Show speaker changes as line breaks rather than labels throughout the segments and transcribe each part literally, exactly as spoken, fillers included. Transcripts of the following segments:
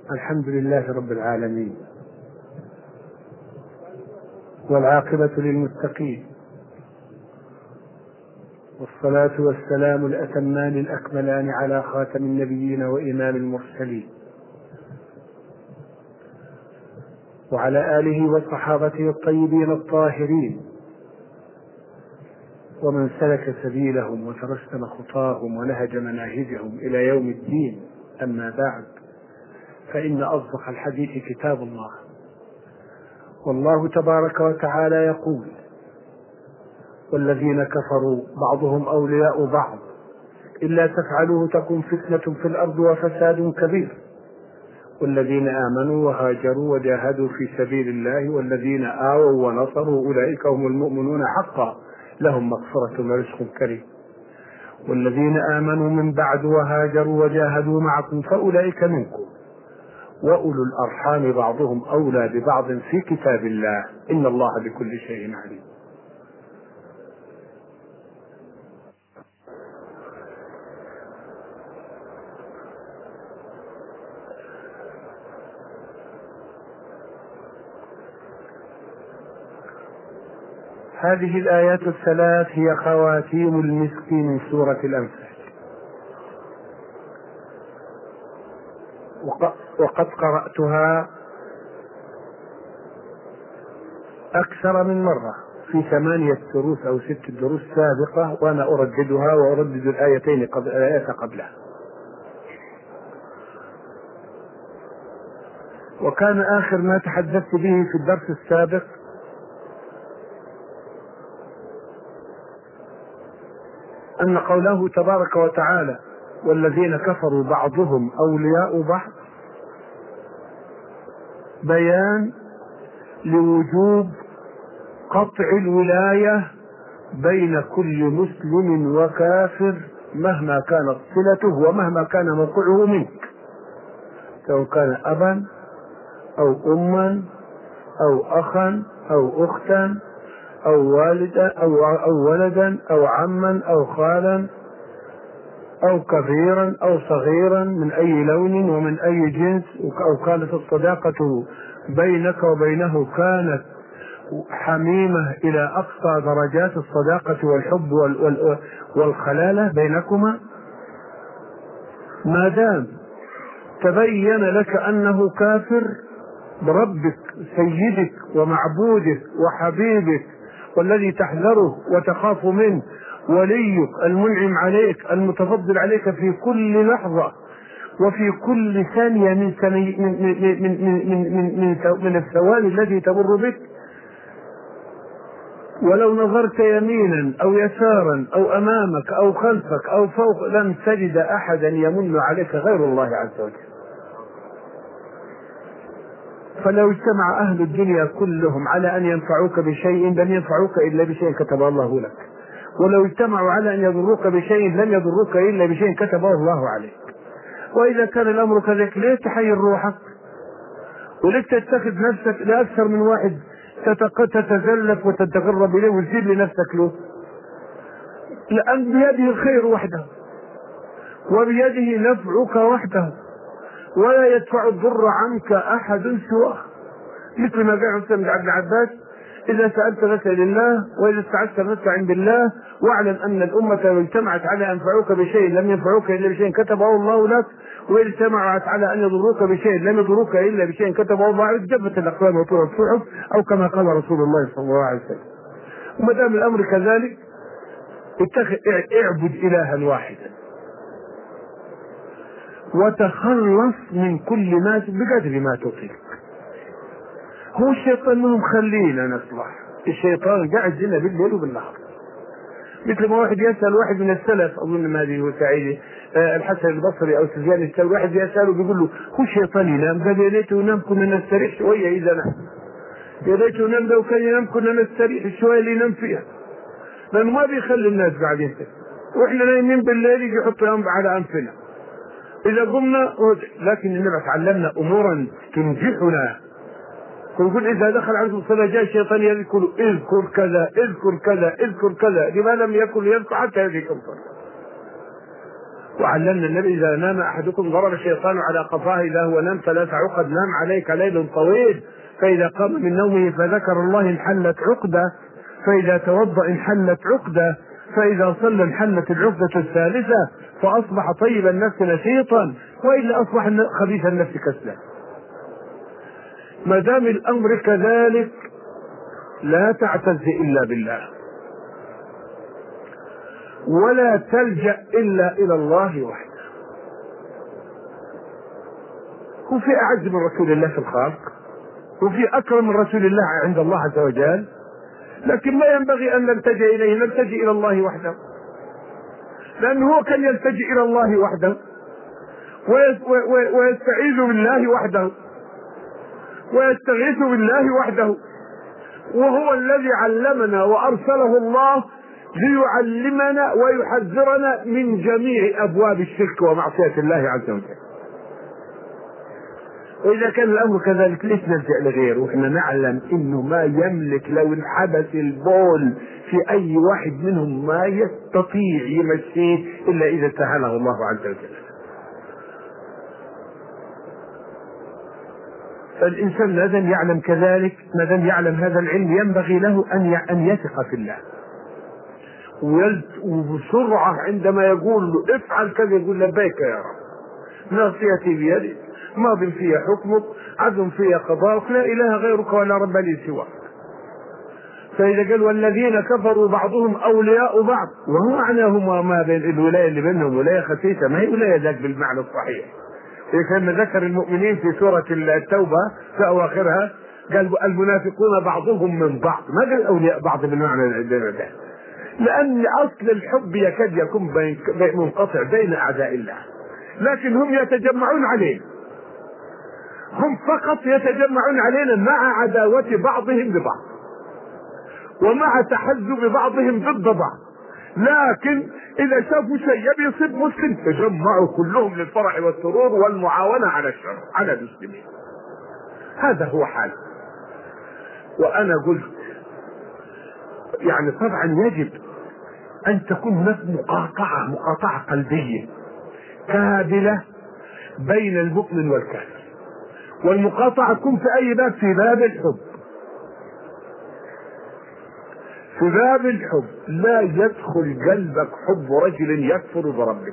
الحمد لله رب العالمين، والعاقبة للمتقين، والصلاة والسلام الأتمان الأكملان على خاتم النبيين وإمام المرسلين، وعلى آله وصحابته الطيبين الطاهرين، ومن سلك سبيلهم وترسم خطاهم ونهج مناهجهم إلى يوم الدين. أما بعد، فإن أصدق الحديث كتاب الله، والله تبارك وتعالى يقول: والذين كفروا بعضهم أولياء بعض إلا تفعلوه تكن فتنة في الأرض وفساد كبير. والذين آمنوا وهاجروا وجاهدوا في سبيل الله والذين آووا ونصروا أولئك هم المؤمنون حقا، لهم مغفرة ورزق كريم. والذين آمنوا من بعد وهاجروا وجاهدوا معكم فأولئك منكم، وأولو الأرحام بعضهم أولى ببعض في كتاب الله، إن الله بكل شيء عليم. هذه الآيات الثلاث هي خواتيم المسك من سورة الأنفال، وقد قرأتها أكثر من مرة في ثمانية دروس أو ست دروس سابقة، وأنا أرددها وأردد الآيتين قبل الآيات قبلها. وكان آخر ما تحدثت به في الدرس السابق أن قوله تبارك وتعالى: والذين كفروا بعضهم أولياء بعض، بيان لوجوب قطع الولاية بين كل مسلم وكافر مهما كانت صلته ومهما كان موقعه منك، سواء كان أبا أو أما أو أخا أو أختا أو والدا أو, أو ولدا أو عما أو خالا أو كبيرا أو صغيرا من أي لون ومن أي جنس، أو كانت الصداقة بينك وبينه كانت حميمة إلى أقصى درجات الصداقة والحب والخلالة بينكما، ما دام تبين لك أنه كافر بربك سيدك ومعبودك وحبيبك والذي تحذره وتخاف منه، وليك المنعم عليك المتفضل عليك في كل لحظة وفي كل ثانية من ثاني من من من من من, من, من الثواني التي تمر بك، ولو نظرت يمينا أو يسارا أو أمامك أو خلفك أو فوق لن تجد أحدا يمن عليك غير الله عز وجل. فلو اجتمع أهل الدنيا كلهم على أن ينفعوك بشيء لن ينفعوك إلا بشيء كتبه الله لك، ولو اجتمعوا على أن يضروك بشيء لن يضروك إلا بشيء كتبه الله عليك. وإذا كان الأمر كذلك ليه تحير روحك وليه تتخذ نفسك لأكثر من واحد تتزلف وتتقرب إليه وتجيب لنفسك له؟ لأن بيده الخير وحده وبيده نفعك وحده، ولا يدفع الضر عنك أحد سواه، مثل ما قال حسين بن عبد العباس: إذا سألت فاسأل الله، وإذا استعذت فاستعن بالله، واعلم أن الأمة لو اجتمعت على أن ينفعوك بشيء لم ينفعوك إلا بشيء كتبه الله لك، وإذا اجتمعت على أن يضروك بشيء لم يضروك إلا بشيء كتبه الله عليك، جفت الأقلام وطول الصحف، أو كما قال رسول الله صلى الله عليه وسلم. وما دام الأمر كذلك اتخذ اعبد إلها واحدا وتخلص من كل ما بقدر ما تطيق. هو الشيطان منهم خلينا نصلح، الشيطان قاعد لنا بالليل وبالنهار، مثل ما واحد يسأل واحد من السلف، أظن ما أدري هو سعيد آه الحسن البصري أو سفيان الثوري، واحد يسأله بيقول له: هو الشيطان ينام؟ قال: يا ليته ينام كنا نستريح شوية إذا نام، يا ليته ينام لو كان ينام كنا نستريح شوية اللي ينام فيها، لأنه ما بيخلي الناس قاعدين فيه، وإحنا نايمين بالليل يجي يحط ينام على أنفنا إذا قمنا. لكن النبي علمنا أمورا تنجحنا، ويقول: إذا دخل عليكم الصلاة جاء الشيطان يذكر اذكر كذا اذكر كذا اذكر كذا، لما لم يكن يذكر حتى يذكر الصلاة. وعلمنا النبي إذا نام أحدكم ضرب الشيطان على قفاه إذا هو نام ثلاث عقد، نام عليك ليل طويل، فإذا قام من نومه فذكر الله انحلت عقدة، فإذا توضأ انحلت عقدة، فإذا صلى انحلت العقدة الثالثة، فأصبح طيب النفس نشيطا، وإلا أصبح خبيث النفس كسلا. ما دام الأمر كذلك لا تعتز إلا بالله، ولا تلجأ إلا إلى الله وحده. هو في أعز من رسول الله في الخلق، وفي أكرم من رسول الله عند الله عز وجل، لكن ما ينبغي أن نلتجئ إليه، نلتجئ إلى الله وحده، لأنه هو كان يلتجئ إلى الله وحده ويستعيذ بالله وحده ويستغيث بالله وحده، وهو الذي علمنا وأرسله الله ليعلمنا ويحذرنا من جميع أبواب الشرك ومعصية الله عز وجل. وإذا كان الأمر كذلك ليش نلجأ لغيره؟ وإحنا نعلم إنه ما يملك، لو انحبس البول في أي واحد منهم ما يستطيع يمشيه إلا إذا سهله الله عز وجل. فالإنسان ما دام يعلم كذلك، ما دام يعلم هذا العلم، ينبغي له أن أن يثق في الله، وبسرعة عندما يقول له افعل كذا يقول لبيك يا رب، ناصيتي بيدك، ماض في حكمك، عدل في قضاءك، لا إله غيرك ولا رب لي سواك. فإذا قال والذين كفروا بعضهم أولياء بعض، وهو معناهما ما بين الولاية اللي بينهم ولاية خسيسة، ما هي ولاية ذاك بالمعنى الصحيح. كما ذكر المؤمنين في سورة التوبة في أواخرها قال المنافقون بعضهم من بعض، ما قال أولياء بعض بالمعنى ده، لأن أصل الحب يكاد يكون منقطع بين أعداء الله، لكن هم يتجمعون علينا، هم فقط يتجمعون علينا مع عداوة بعضهم ببعض ومع تحزب بعضهم ضد بعض، لكن إذا شافوا شيء يبي يصيب مسلم تجمعوا كلهم للفرح والسرور والمعاونة على الشر على المسلمين. هذا هو حال. وأنا قلت يعني طبعا يجب أن تكون هناك مقاطعة مقاطعة قلبية كاملة بين المؤمن والكافر، والمقاطعة تكون في أي باب؟ في باب الحب. في باب الحب لا يدخل قلبك حب رجل يكفر بربك.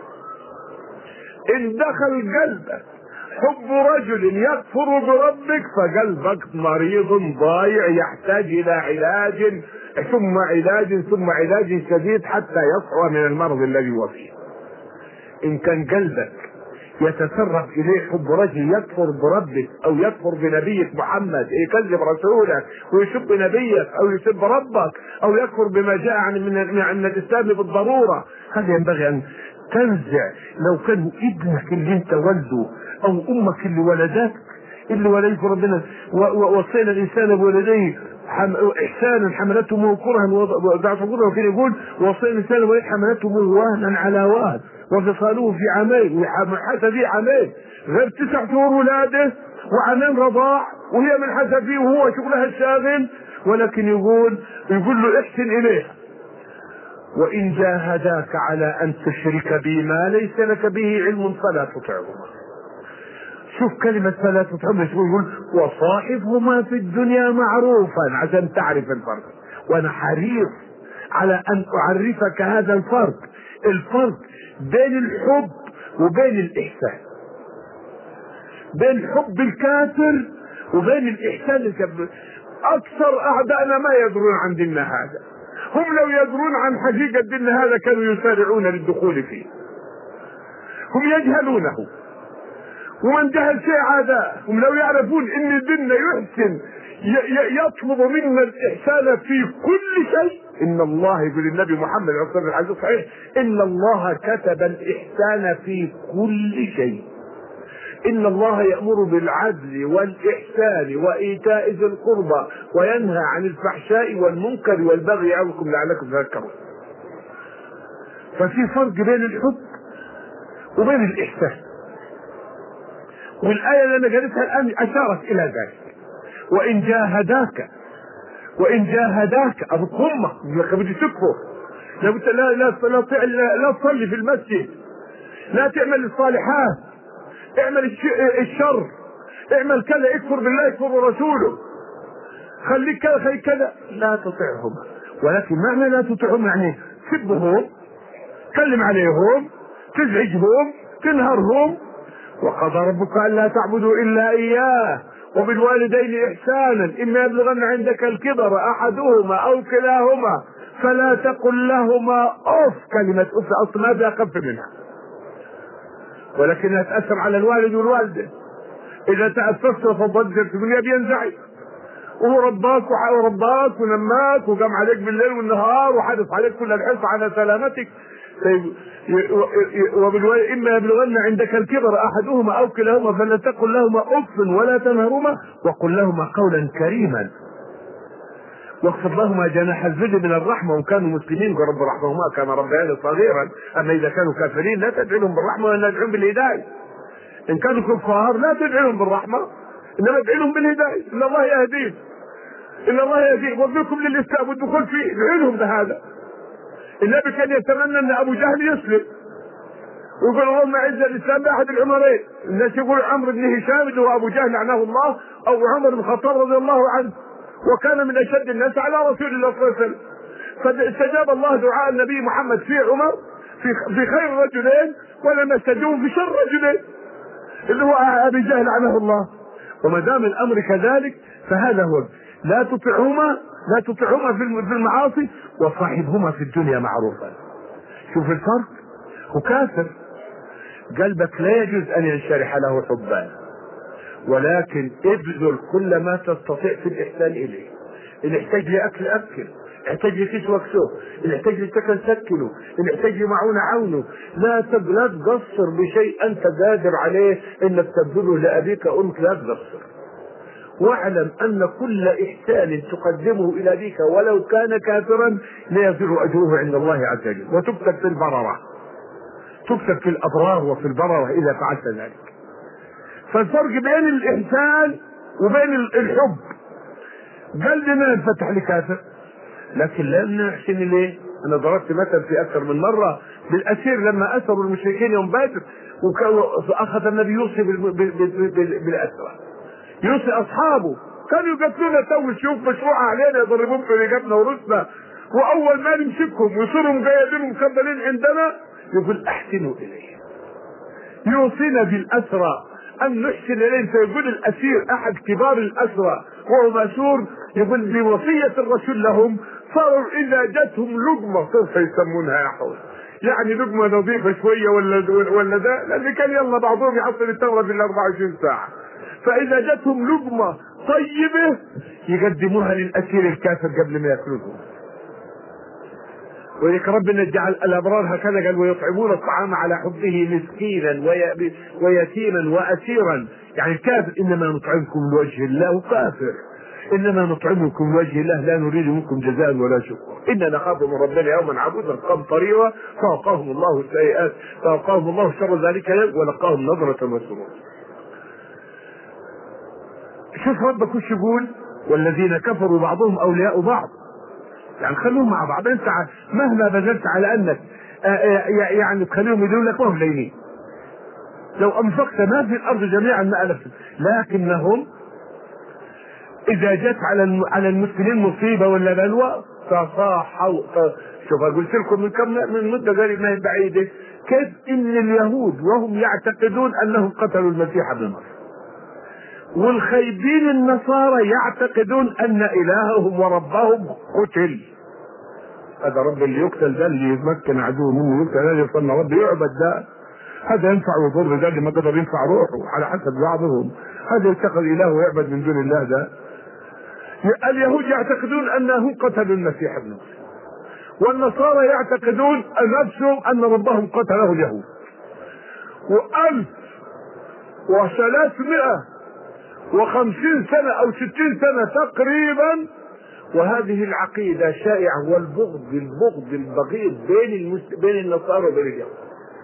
إن دخل قلبك حب رجل يكفر بربك فقلبك مريض ضايع يحتاج إلى علاج ثم علاج ثم علاج شديد حتى يصحو من المرض الذي هو فيه. إن كان قلبك يتسرب إليه حب رجل يكفر بربك أو يكفر بنبيك محمد، يكذب رسولك ويسب نبيك أو يسب ربك أو يكفر بما جاء عن من عن الإسلام بالضرورة، هذا ينبغي أن تنزع. لو كان ابنك اللي انت ولده أو أمك اللي ولدك اللي ولدك ربنا ووصينا الإنسان بولديه إحسانا حملته أمه كرها وضعف كرها، وكان يقول وصينا الإنسان بولديه حملته أمه وهنا على وهن وفصاله في عامين، وحتى في عامين غير تسع شهور ولاده وعامين رضاع وهي من حسبه وهو شغلها الشاغل، ولكن يقول يقول له احسن إليها. وإن جاهداك على أن تشرك بي ما ليس لك به علم فلا تطعهما. شوف كلمة فلا تطعهما، يقول وصاحبهما في الدنيا معروفا عشان تعرف الفرق. وأنا حريص على أن أعرفك هذا الفرق، الفرق بين الحب وبين الإحسان، بين حب الكافر وبين الإحسان الكافر. أكثر أعدائنا ما يدرون عن ديننا هذا، هم لو يدرون عن حقيقة ديننا هذا كانوا يسارعون للدخول فيه، هم يجهلونه، ومن جهل شيء عداء. هم لو يعرفون ان ديننا يحسن يطلب منا الإحسان في كل شيء. إن الله يقول النبي محمد عليه الصلاة والسلام الحديث الصحيح إن الله كتب الإحسان في كل شيء. إن الله يأمر بالعدل والإحسان وإيتاء ذي القربى وينهى عن الفحشاء والمنكر والبغي يعظكم لعلكم تذكرون. ففي فرق بين الحب وبين الإحسان، والآية اللي أنا قريتها الآن أشارت إلى ذلك. وإن جاهداك وإن جاهداك أبقمة بدي تكفر لا لا لا لا تصلي في المسجد لا تعمل الصالحات، اعمل الشر، اعمل كذا، اكفر بالله اكفر برسوله، خليك كذا خليك كذا، لا تطعهم. ولكن معنى لا تطعهم يعني سبهم، تكلم عليهم، تزعجهم، تنهرهم. وقضى ربك الا تعبدوا الا اياه وبالوالدين احسانا اما يبلغن عندك الكبر احدهما او كلاهما فلا تقل لهما اف. كلمه اف اصلا ما فيها خف منها، ولكنها تاثر على الوالد والوالده. اذا تاسست فضجر في الدنيا بينزعج، وهو رباك ورباك ونماك وقام عليك بالليل والنهار وحدث عليك كل الحرص على سلامتك. وبالوالد اما يبلغن عندك الكبر احدهما او كلاهما فلا تقل لهما اف ولا تنهرهما وقل لهما قولا كريما واخفض لهما جناح الذل من الرحمه. وكانوا مسلمين ورب رحمهما كان ربيان صغيرا. اما اذا كانوا كافرين لا تدعوهم بالرحمه ولا تدعوهم بالهدايه. ان كانوا كفار لا تدعوهم بالرحمه انما ادعوهم بالهدايه. ان الله يهديهم، ان الله يهديهم وفيكم للاسلام والدخول فيه، ادعوا لهم بهذا. النبي كان يتمنى ان ابو جهل يسلم ويقول اللهم اعز الاسلام باحد العمرين. الناس يقول عمرو بن هشام اللي هو ابو جهل لعنه الله او عمر بن الخطاب رضي الله عنه، وكان من اشد الناس على رسول الله صلى الله عليه وسلم. فاستجاب الله دعاء النبي محمد في عمر في في خير رجلين ولم يستجوب في شر رجلين اللي هو ابي جهل لعنه الله. وما دام الامر كذلك فهذا هو. لا تطعهما لا تطعهما في المعاصي وصاحبهما في الدنيا معروفا. شوف الفرق. وكافر قلبك لا يجوز ان ينشرح له حبا، ولكن ابذل كل ما تستطيع في الاحسان اليه. اللي يحتاج لاكل اكل، يحتاج لكسوه اكسوه، اللي يحتاج لسكن سكنه، اللي يحتاج لمعونه عونه. لا لا تقصر بشيء انت قادر عليه انك تبذله لابيك وامك، لا تقصر. واعلم ان كل احسان تقدمه الى ابيك ولو كان كافرا لا يزول اجره عند الله عز وجل، وتكتب في البرره، تكتب في الابرار وفي البرره اذا فعلت ذلك. فالفرق بين الاحسان وبين الحب. قلبنا ينفتح لكافر لكن لا نحسن اليه. انا ضربت مثل في اكثر من مره بالاسير لما اسروا المشركين يوم بدر واخذ النبي يوصي بالاسرى، يوصي اصحابه كانوا يقتلونا تو الشيوخ مشروعه علينا يضربون في رقبنا ورسنا، واول ما نمسكهم ويصيروا مقيدين ومكبلين عندنا يقول احسنوا اليه. يوصينا بالاسرى ان نحسن اليه. فيقول الاسير احد كبار الاسرى وهو مأسور يقول بوصيه الرسول لهم صاروا اذا جتهم لقمه كيف يسمونها يا حول، يعني لقمه نظيفه شويه ولا ولا ده، لان كان يلا بعضهم يحصل الثوره بال أربعة وعشرين ساعه. فاذا جتهم لقمه طيبه يقدموها للاسير الكافر قبل ما ياكلوها. ولذلك ربنا جعل الابرار هكذا قال ويطعمون الطعام على حبه مسكينا ويتيما واسيرا. يعني الكافر انما نطعمكم لوجه الله، وكافر انما نطعمكم لوجه الله لا نريد منكم جزاء ولا شكر انا نخاف من ربنا يوما عبوسا قمطريرا فوقاهم الله السيئات فوقاهم الله شر ذلك اليوم ولقاهم نظرة وسرور. شوف ربك وش يقول والذين كفروا بعضهم اولياء بعض. يعني خلوهم مع بعض. انت مهما بذلت على انك يعني تخليهم يدون لك وهم لينين، لو انفقت ما في الارض جميعا ما الفت، لكنهم اذا جت على على المسلمين مصيبه ولا بلوى تصاحوا. شوف قلت لكم من كم من مده قريب ما هي بعيده كيف ان اليهود وهم يعتقدون انهم قتلوا المسيح ابن مريم، والخيبين النصارى يعتقدون ان الههم وربهم قتل. هذا رب اللي يقتل ده اللي يتمكن عدو منه يقتل، هذا يصنع رب يعبد ده، هذا ينفع ويضر ده اللي ما قدر ينفع روحه على حسب بعضهم، هذا يتخذ اله ويعبد من دون الله ده. اليهود يعتقدون انهم قتلوا المسيح ابن مريم، والنصارى يعتقدون نفسهم ان ربهم قتله اليهود. وألف وثلاثمائة وخمسين سنة أو ستين سنة تقريبا وهذه العقيدة شائعة، والبغض البغض البغيض بين المس... بين النصارى وبين اليهود.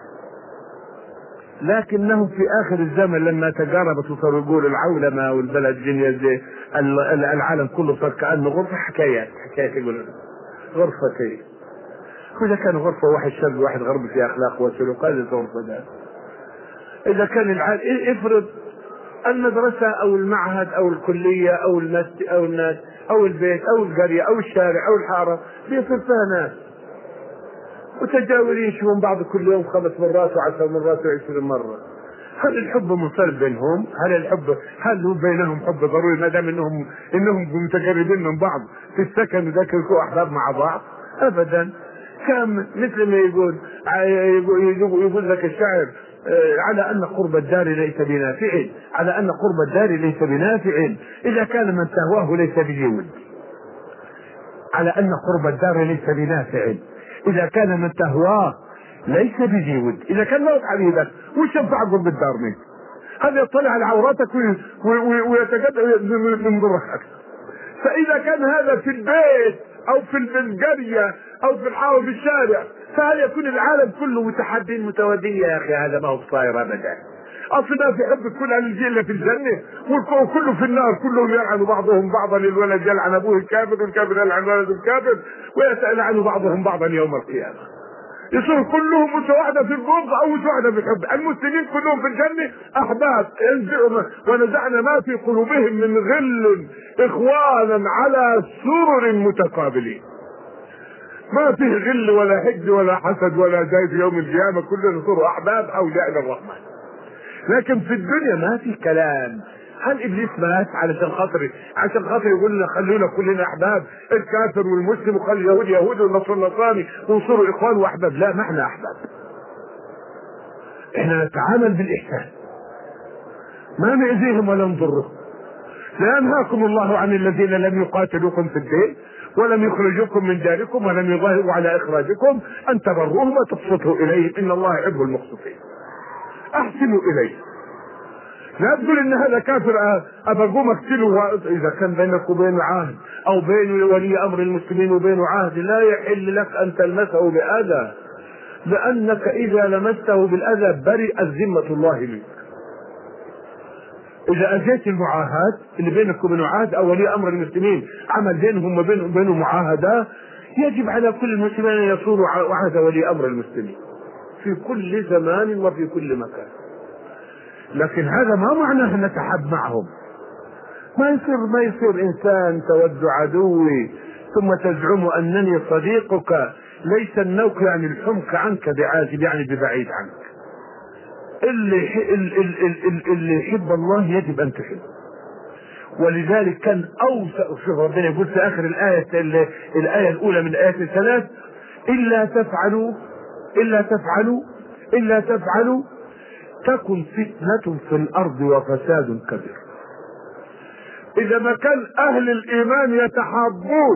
لكنهم في آخر الزمن لما تجاربت وصاروا يقولوا العولمة والبلد الدنيا زي العالم كله صار كأنه غرفة حكايات حكايات يقولون غرفتين وإذا كان غرفة واحد شرق واحد غرب في أخلاق وسلوك هذا غرفة ده. إذا كان العالم افرض المدرسة أو المعهد أو الكلية أو المسجد أو الناس أو البيت أو القرية أو الشارع أو الحارة بيصير فيها ناس وتجاورين يشوفون بعض كل يوم خمس مرات وعشر مرات وعشرين مرة، هل الحب منصرف بينهم؟ هل الحب هل هو بينهم حب ضروري ما دام انهم انهم متقربين من بعض في السكن وذاك يكونوا احباب مع بعض؟ ابدا. كان مثل ما يقول يقول, يقول لك الشاعر على ان قرب الدار ليس بنافع، على ان قرب الدار ليس بنافع اذا كان من تهواه ليس بجود. على ان قرب الدار ليس بنافع اذا كان من تهواه ليس بجود. اذا كان موت حبيبك وش ينفع قرب الدار منك؟ هذا يطلع على عوراتك ويتقدم من ضرك. فاذا كان هذا في البيت او في القريه او في الحاره في الشارع فهل يكون العالم كله متحدين متودين؟ يا اخي هذا ما هو صاير ابدا. اصل ما في حب كل اهل الجنه في الجنه وكله في النار، كلهم يلعن بعضهم بعضا، الولد يلعن ابوه الكافر والكافر يلعن ولده الكافر ويلعن بعضهم بعضا يوم القيامه. يصير كلهم متواحدة في البغض او متواحدة في الحب. المسلمين كلهم في الجنة احباب ونزعنا ما في قلوبهم من غل اخوانا على سرر متقابلين. ما فيه غل ولا حقد ولا حسد ولا زي في يوم القيامة كلنا نصير احباب اولياء للرحمن. لكن في الدنيا ما في كلام. هل ابليس مات علشان خاطر عشان خاطر يقول لنا خلونا كلنا احباب، الكافر والمسلم وخلي اليهود يهود والنصر نصراني ونصيروا اخوان واحباب؟ لا، ما احنا احباب. احنا نتعامل بالاحسان، ما نؤذيهم ولا نضرهم. لا ينهاكم الله عن الذين لم يقاتلوكم في الدين ولم يخرجوكم من داركم ولم يظاهروا على اخراجكم ان تبروهم وتقسطوا اليهم ان الله يحب المقسطين. احسنوا اليه. لا تقول ان هذا كافر ابقوم اقتله اذا كان بينك وبينه عهد او بين ولي امر المسلمين وبينه عهد. لا يحل لك ان تلمسه باذى، لانك اذا لمسته بالاذى برئت ذمه الله منك. اذا اجيت المعاهد اللي بينك وبينه عهد او ولي امر المسلمين عمل بينهم وبينه وبينه معاهده، يجب على كل المسلمين ان يصونوا عهد ولي امر المسلمين في كل زمان وفي كل مكان. لكن هذا ما معناه ان نتحاب معهم. ما يصير ما يصير انسان تود عدوي ثم تزعم انني صديقك. ليس النوك يعني الحمق عنك بعازب، يعني ببعيد عنك. اللي اللي يحب الله يجب ان تحب. ولذلك كان اوسع، شوف ربنا يقول في اخر الايه الايه الاولى من الايات الثلاث: الا تفعلوا الا تفعلوا الا تفعلوا تكن فتنة في الارض وفساد كبير. اذا ما كان اهل الايمان يتحابون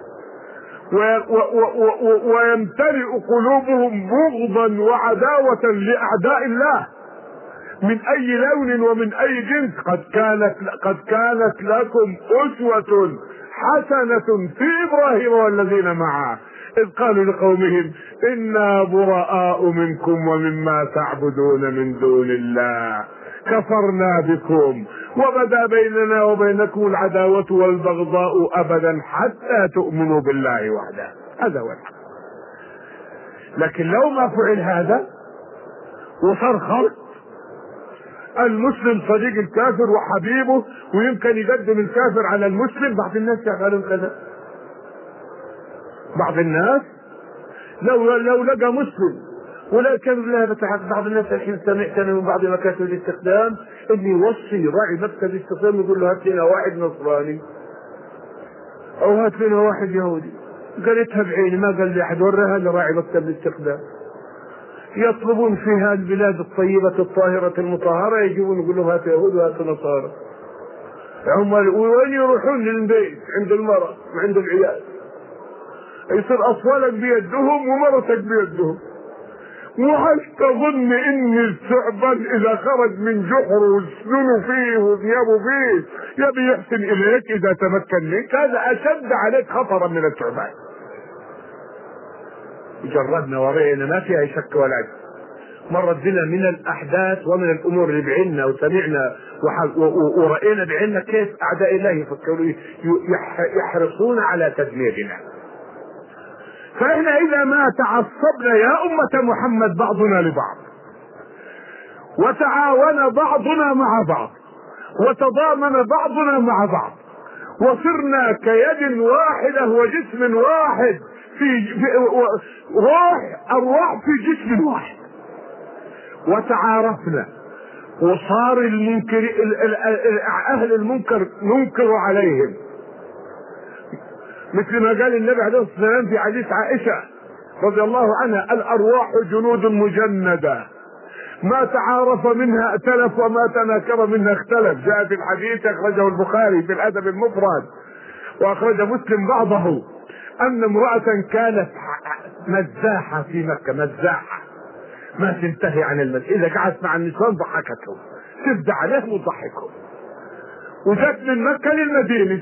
ويمتلئ قلوبهم بغضا وعداوة لاعداء الله من اي لون ومن اي جنس، قد كانت قد كانت لكم اسوة حسنة في ابراهيم والذين معه إذ قالوا لقومهم إنا براء منكم ومما تعبدون من دون الله كفرنا بكم وبدا بيننا وبينكم العداوة والبغضاء أبدا حتى تؤمنوا بالله وحده. هذا هو الحق. لكن لو ما فعل هذا وصار خلط، المسلم صديق الكافر وحبيبه ويمكن يقدم الكافر على المسلم. بعض الناس يفعلون كذا. بعض الناس لو لو لقى مسلم ولكن لا بتعرف، بعض الناس الحين سمعت انا من بعض مكاتب الاستخدام اني يوصي راعي مكتب الاستخدام يقول له هات لنا واحد نصراني او هات لنا واحد يهودي. قريتها بعيني، ما قال لي احد، وراها لراعي مكتب الاستخدام. يطلبون فيها البلاد الطيبة الطاهرة المطهرة، يجيبون يقول لهم هات يهود وهات نصارى. هم وين يروحون؟ للبيت عند المرأة وعند العيال، يصير اطفالك بيدهم ومرتك بيدهم. وهل تظن ان الثعبان اذا خرج من جحر وسنونه فيه وثيابه فيه يبي يحسن اليك اذا تمكن منك؟ هذا اشد عليك خطرا من الثعبان. جربنا ورأينا ما فيها شك ولا عجب. مرت بنا من الاحداث ومن الامور اللي بعنا وسمعنا ورأينا بعنا كيف اعداء الله يفكروا يحرصون على تدميرنا. فإحنا إذا ما تعصبنا يا أمة محمد بعضنا لبعض، وتعاون بعضنا مع بعض، وتضامن بعضنا مع بعض، وصرنا كيد واحدة وجسم واحد في, في روح أرواح في جسم واحد، وتعارفنا، وصار المنكر أهل المنكر ننكر عليهم، مثل ما قال النبي عليه الصلاة والسلام في حديث عائشة رضي الله عنها: الأرواح جنود مجندة ما تعارف منها ائتلف وما تناكر منها اختلف. جاء في الحديث أخرجه البخاري في الأدب المفرد وأخرج مسلم بعضه أن امرأة كانت مزاحة في مكة، مزاحة ما تنتهي عن المد، إذا قعدت مع النسوان ضحكتهم، تبدأ عليهم وتضحكهم، وجت من مكة للمدينة،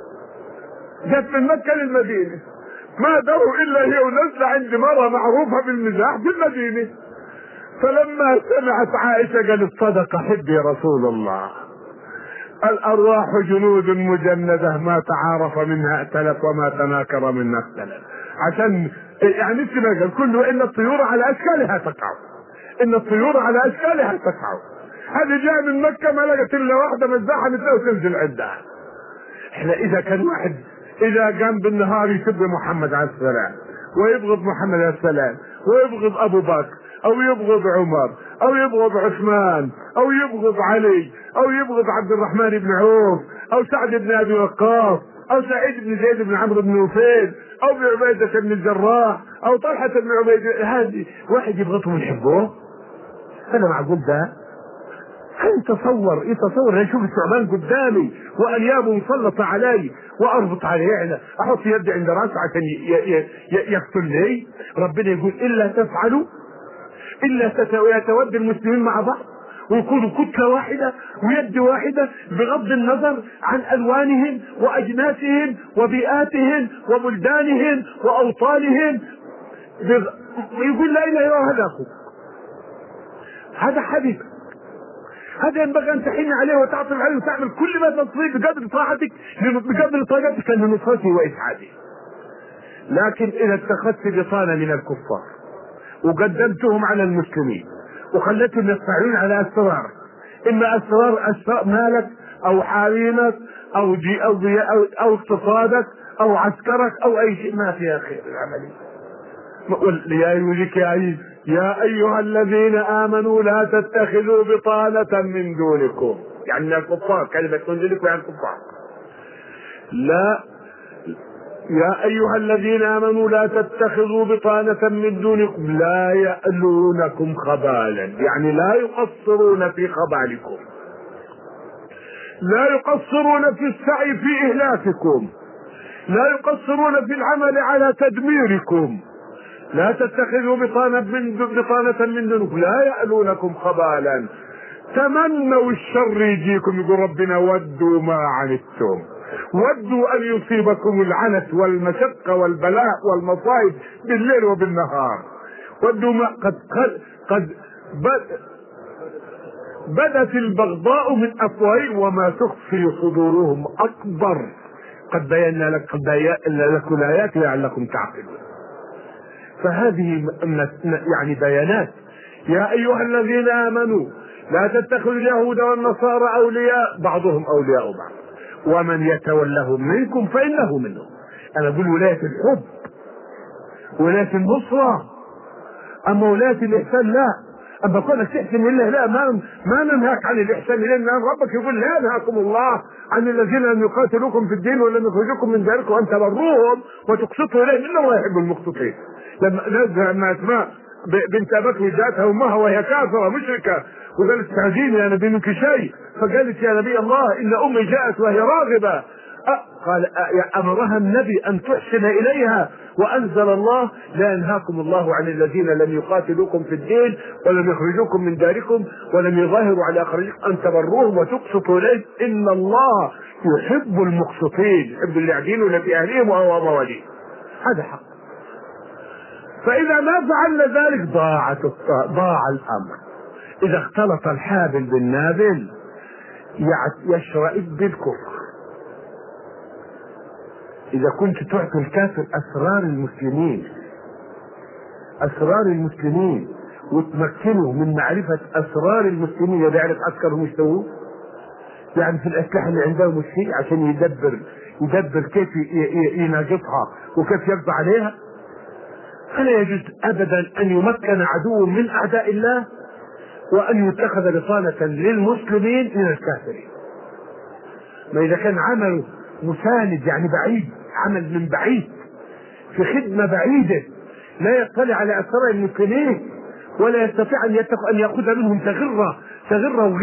جت من مكة للمدينة ما دروا إلا هي ونزلة عند مرة معروفة بالمزاح في المدينة. فلما سمعت عائشة قالت: صدق حب يا رسول الله، الأرواح جنود مجندة ما تعارف منها ائتلف وما تناكر منها اختلف. عشان يعني مثل ما قال كله إن الطيور على أشكالها تقع، إن الطيور على أشكالها تقع. هذه جاء من مكة ما لقت إلا واحدة مزاحة مثلها وتنزل عندها. إحنا إذا كان واحد إذا قام بالنهار يسب محمد عليه السلام ويبغض محمد عليه السلام ويبغض أبو بكر أو يبغض عمر أو يبغض عثمان أو يبغض علي أو يبغض عبد الرحمن بن عوف أو سعد بن أبي وقاص أو سعيد بن زيد بن عمرو بن نوفل أو عبيدة بن الجراح أو طلحة بن عبيد، هذه واحد يبغضهم يحبوه؟ هذا معقول ده؟ هل تصور يتصور يشوف الثعبان قدامي وأنيابه مسلطة علي وأربط عليه يعني أحط يدي عند راسه عشان يقتل لي؟ ربنا يقول: إلا تفعلوا إلا يتود المسلمين مع بعض ويكونوا كتلة واحدة ويد واحدة بغض النظر عن ألوانهم وأجناسهم وبيئاتهم وبلدانهم وأوطانهم، يقول: لا إله إلا هذا أخوك، هذا حبيب، هذا ينبغي أن تحن عليه وتعطف عليه وتعمل كل ما تستطيع بقدر طاعتك بقدر طاقتك لنصرته وإسعاده. لكن إذا اتخذت بطانة من الكفار وقدمتهم على المسلمين وخلتهم يطلعون على أسرار، إما أسرار أسرار مالك أو حريمك أو جي أو, أو, أو اقتصادك أو عسكرك أو أي شيء، ما فيها خير العملية. يا يوجك يا يا أيها الذين آمنوا لا تتخذوا بطانة من دونكم، يعني الكفار، كلمة من دونكم يعني الكفار. لا يا أيها الذين آمنوا لا تتخذوا بطانة من دونكم لا يألونكم خبالا، يعني لا يقصرون في خبالكم، لا يقصرون في السعي في إهلاككم، لا يقصرون في العمل على تدميركم. لا تتخذوا بطانة من بطانة من دونكم لا يألونكم خبالا تمنوا الشر يجيكم. يقول ربنا: ودوا ما عنتم، ودوا أن يصيبكم العنت والمشقة والبلاء والمصائب بالليل وبالنهار. ودوا ما قد قد, قد بدت البغضاء من أفواههم وما تخفي صدورهم أكبر. قد بينا لك لكم الآيات لعلكم تعقلون. فهذه يعني بيانات. يا أيها الذين آمنوا لا تتخذوا اليهود والنصارى أولياء بعضهم أولياء بعض ومن يتولهم منكم فإنه منهم. أنا أقول ولاية الحب، ولاية النصرة، أما ولاية الإحسان لا. أما كونك تحسن لله لا، ما, ما ننهاك عن الإحسان، لأن ربك يقول: لا ينهاكم الله عن الذين لم يقاتلوكم في الدين ولم يخرجوكم من دياركم أن تبروهم وتقسطوا إليهم إنه لا يحب المقسطين. لما نزل ما أسماء بنت أبي بكر جاءتها أمها وهي كافرة مشركة وقالت: تعجيني أنا بينك شيء، فقالت: يا نبي الله إن أمي جاءت وهي راغبة. قال: أمرها النبي أن تحسن إليها، وأنزل الله: لا ينهاكم الله عن الذين لم يقاتلوكم في الدين ولم يخرجوكم من داركم ولم يظاهروا على أخرجكم أن تبروهم وتقسطوا إليهم إن الله يحب المقسطين، يحب اللي يعدلون في أهلهم وهو مواليهم. هذا حق. فإذا ما فعلنا ذلك ضاعت ضاع الأمر. إذا اختلط الحابل بالنابل يشرئب بالكفر. إذا كنت تعطي الكافر أسرار المسلمين اسرار المسلمين وتمكنوا من معرفة اسرار المسلمين، بيعرف عسكرهم ايش سووا، يعني في الاسلحة اللي عندهم الشيء عشان يدبر يدبر كيف يناقصها وكيف يقضي عليها. فلا يجوز ابدا ان يمكن عدو من اعداء الله وان يتخذ بطانة للمسلمين من الكافرين. ما اذا كان عمله مساند يعني بعيد، عمل من بعيد في خدمة بعيدة لا يطلع على اسرار المسلمين ولا يستطيع ان ان ياخذ منهم تغرة تغرة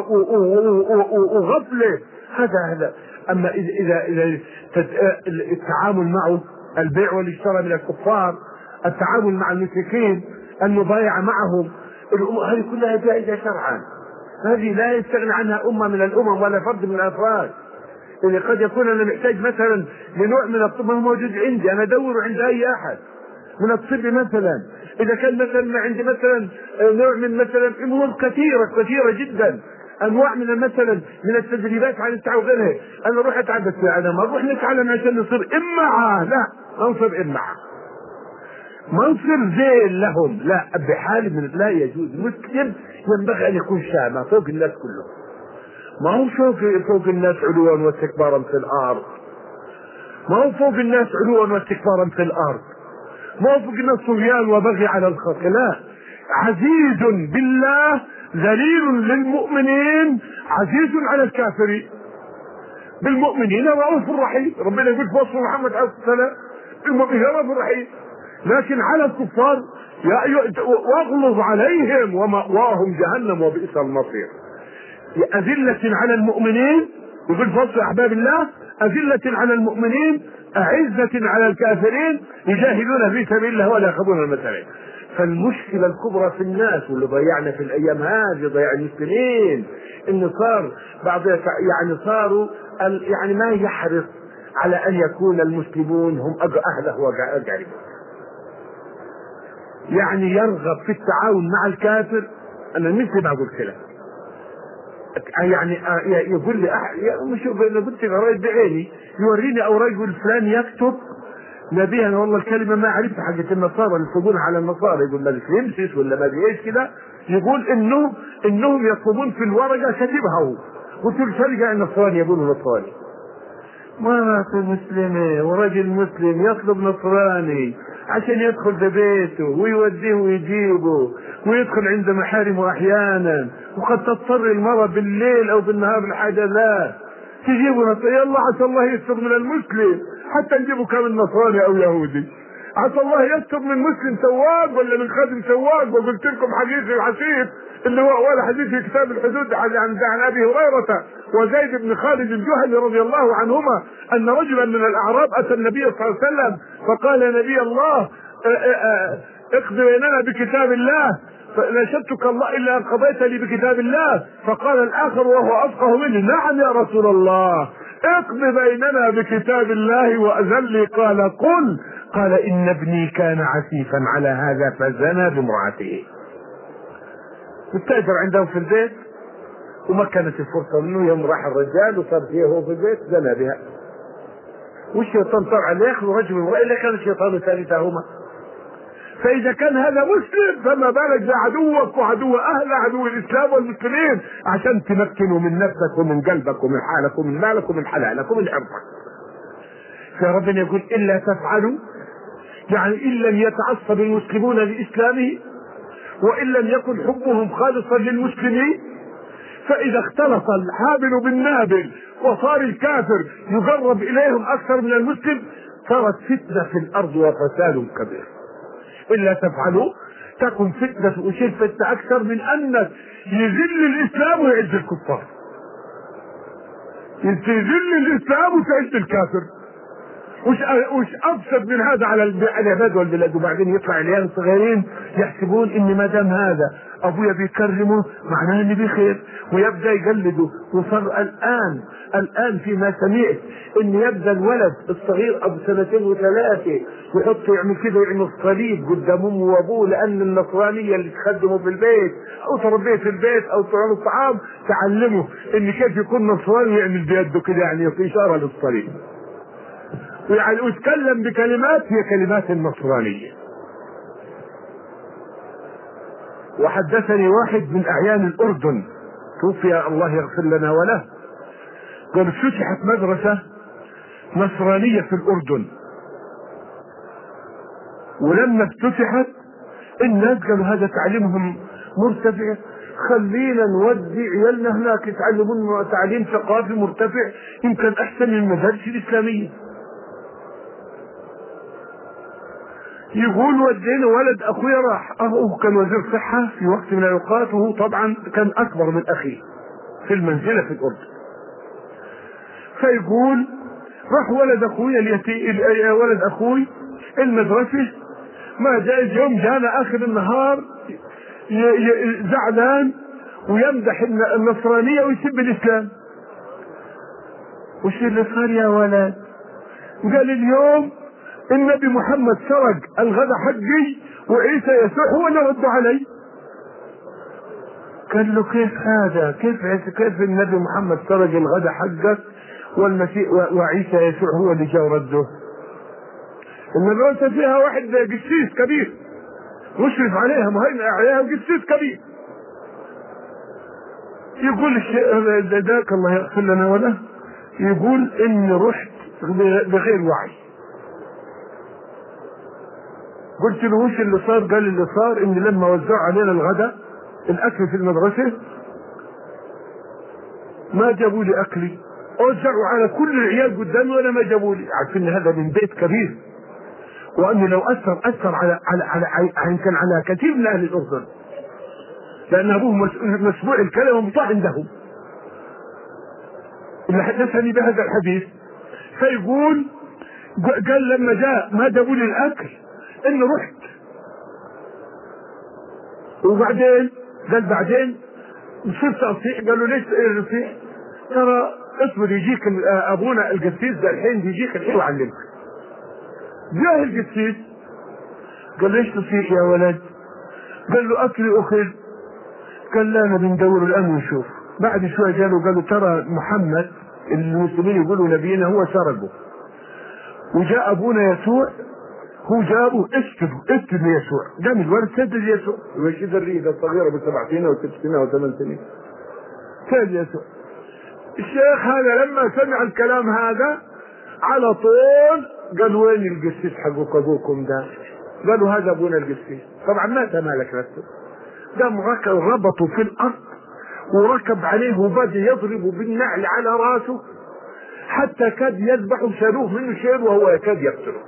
وغفلة، هذا هذا. اما اذا اذا التعامل معه البيع والاشتراء من الكفار، التعامل مع المشركين، المبايعة معهم، الامور هذه كلها جائزة شرعا، هذه لا يستغني عنها امة من الامم ولا فرد من الافراد. اللي قد يكون انا محتاج مثلا لنوع من الطب ما هو موجود عندي، انا ادور عند اي احد من الطب مثلا. اذا كان مثلا عندي مثلا نوع من مثلا امور كثيره كثيره جدا، انواع من مثلا من التدريبات على التعاون غيرها، انا اروح اتعبد فيها، انا ما اروح نتعلم عشان نصير امعه، لا ما نصير امعه، ما نصير زين لهم، لا بحال من لا يجوز. مسلم ينبغي ان يكون شامه فوق الناس كلهم، ما هو فوق فوق الناس علوا واستكبارا في الارض، ما هو فوق الناس علوا واستكبارا في الارض، ما هو فوق الناس طغيان وبغي على الخلق، لا، عزيز بالله ذليل للمؤمنين عزيز على الكافرين، بالمؤمنين رؤوف رحيم. ربنا يقول في وصف محمد عليه الصلاه والسلام المؤمنين رؤوف رحيم، لكن على الكفار واغلظ عليهم ومأواهم جهنم وبئس المصير. أذلة على المؤمنين، يقول فصل أحباب الله، أذلة على المؤمنين أعزة على الكافرين يجاهدون في سبيل الله ولا يأخذون المثلين. فالمشكلة الكبرى في الناس واللي ضيعنا في الأيام هذه، ضياع المسلمين، إن صار بعض يعني صاروا يعني ما يحرص على أن يكون المسلمون هم أهله وأقاربه، يعني يرغب في التعاون مع الكافر. أنا مثل ما أقول كده، يعني يقول لي مش انا قلت قريت بعيني يوريني اوراق يقول فلان يكتب نبي، انا والله الكلمه ما عرفتها حقت النصارى اللي يكتبون على النصارى، يقول ما بيمسس ولا ما بيعيش كده، يقول انه انهم يكتبون في الورقه كتبها هو، قلت له فرق النصراني يقولوا نصراني، ما في مسلمه ورجل مسلم يطلب نصراني عشان يدخل في بيته ويوديه ويجيبه ويدخل عند محارمه احيانا، وقد تضطر المرأة بالليل او بالنهار الحاجة لا تجيبه نصراني، يلا عسى الله يستر من المسلم حتى نجيبه كامل نصراني او يهودي، عسى الله يستر من مسلم سواق ولا من خادم سواق. وقلت لكم حديث الحسيب اللي هو اول حديث في كتاب الحدود عن عن ابي هريره وزيد بن خالد الجهني رضي الله عنهما ان رجلا من الاعراب اتى النبي صلى الله عليه وسلم فقال يا نبي الله اقض بيننا بكتاب الله، فنشدتك الله الا ان قضيت لي بكتاب الله. فقال الاخر وهو افقه مني نعم يا رسول الله اقض بيننا بكتاب الله واذن لي. قال قل. قال ان ابني كان عسيفا على هذا فزنى بامراته، استاجر عندهم في البيت وما كانت الفرصه منه، يوم راح الرجال وصار فيه هو في البيت زنى بها، والشيطان طبعا لا ياخذ رجل وامراه الا كان الشيطان ثالثهما. فاذا كان هذا مسلم فما بالك بعدوك وعدو اهل عدو الاسلام والمسلمين، عشان تمكنوا من نفسك ومن قلبك ومن حالك ومن مالك ومن حلالك ومن عرضك. فربنا يقول الا تفعلوا، يعني ان لم يتعصب المسلمون باسلامه وان لم يكن حبهم خالصا للمسلمين، فاذا اختلط الحابل بالنابل وصار الكافر يقرب اليهم اكثر من المسلم صارت فتنه في الارض وفساد كبير. الا تفعلوا تكن فتنه وشيء فتنه اكثر من انك يذل الاسلام ويعز الكفار، يذل الاسلام وتعز الكافر. وش وش افسد من هذا على العباد والبلاد؟ وبعدين يطلع عيال صغيرين يحسبون ان ما دام هذا ابويا بيكرمه معناه انه بخير، ويبدا يقلده. وصار الان الان فيما سمعت ان يبدا الولد الصغير ابو سنتين وثلاثه يحط يعمل كده، يعمل صليب قدام امه وابوه، لان النصرانيه اللي تخدمه في البيت او تربيه في البيت او تعمل الطعام تعلمه ان كيف يكون نصراني، يعمل بيده كده يعني في اشاره للصليب، ويعني ويتكلم بكلمات هي كلمات النصرانية. وحدثني واحد من أعيان الأردن توفي الله يغفر لنا وله، قال فتحت مدرسة نصرانية في الأردن، ولما افتتحت الناس قالوا هذا تعليمهم مرتفع، خلينا نودي عيالنا هناك يتعلمون تعليم ثقافي مرتفع يمكن أحسن من المدارس الإسلامية. يقول ودينا ولد أخويا راح، أخوه كان وزير صحة في وقت من الأوقات، وهو طبعا كان أكبر من أخيه في المنزلة في الأردن. فيقول راح ولد أخوي اليتي ولد أخوي المدرسة، ما جاء يوم جانا آخر النهار زعلان ويمدح النصرانية ويسب الإسلام. وش اللي صار يا ولد؟ قال اليوم النبي محمد سرق الغداء حقي وعيسى يسوع هو اللي رد علي. قال له كيف هذا؟ كيف كيف النبي محمد سرق الغداء حقك والمسيح وعيسى يسوع هو اللي جاء ورده؟ المدرسة فيها واحد قسيس كبير مشرف عليها مهيمن عليها وقسيس كبير. يقول الشيء ذاك الله يغفر لنا وله، يقول اني رحت بغير وعي، قلت له وش اللي صار؟ قال اللي صار اني لما وزعوا علينا الغداء الاكل في المدرسة ما جابوا لي اكلي، وزعوا على كل العيال قدامي وانا ما جابوا لي، عارفين هذا من بيت كبير، وانه لو اثر اثر على على على يمكن على كثير من اهل الاردن، لان ابوه مسموع الكلام ومطاع عندهم اللي حدثني بهذا الحديث. فيقول قال لما جاء ما جابوا لي الاكل اني رحت، وبعدين قال بعدين صرت اصيح. قالوا ليش تصيح؟ ترى اصبر يجيك ابونا القسيس ده الحين بيجيك الحين ويعلمك. جاء القسيس قال ليش تصيح يا ولد؟ قال له اكلي اخذ. قال لا انا بندور الان ونشوف. بعد شوي قالوا قالوا ترى محمد المسلمين يقولوا نبينا هو سرقه، وجاء ابونا يسوع هو جابه اسكتوا اسكتوا يسوع. قام الولد سدد يسوع، وش الريده الصغيره بسبع سنين وست سنين وثمان سنين سدد يسوع. الشيخ هذا لما سمع الكلام هذا على طول قال وين القسيس حقك ابوكم ده؟ قالوا هذا ابونا القسيس. طبعا ما تمالك نفسه، قام ركب ربطه في الارض وركب عليه وبدا يضرب بالنعل على راسه حتى كاد يذبح وشالوه منه شير وهو يكاد يقتله.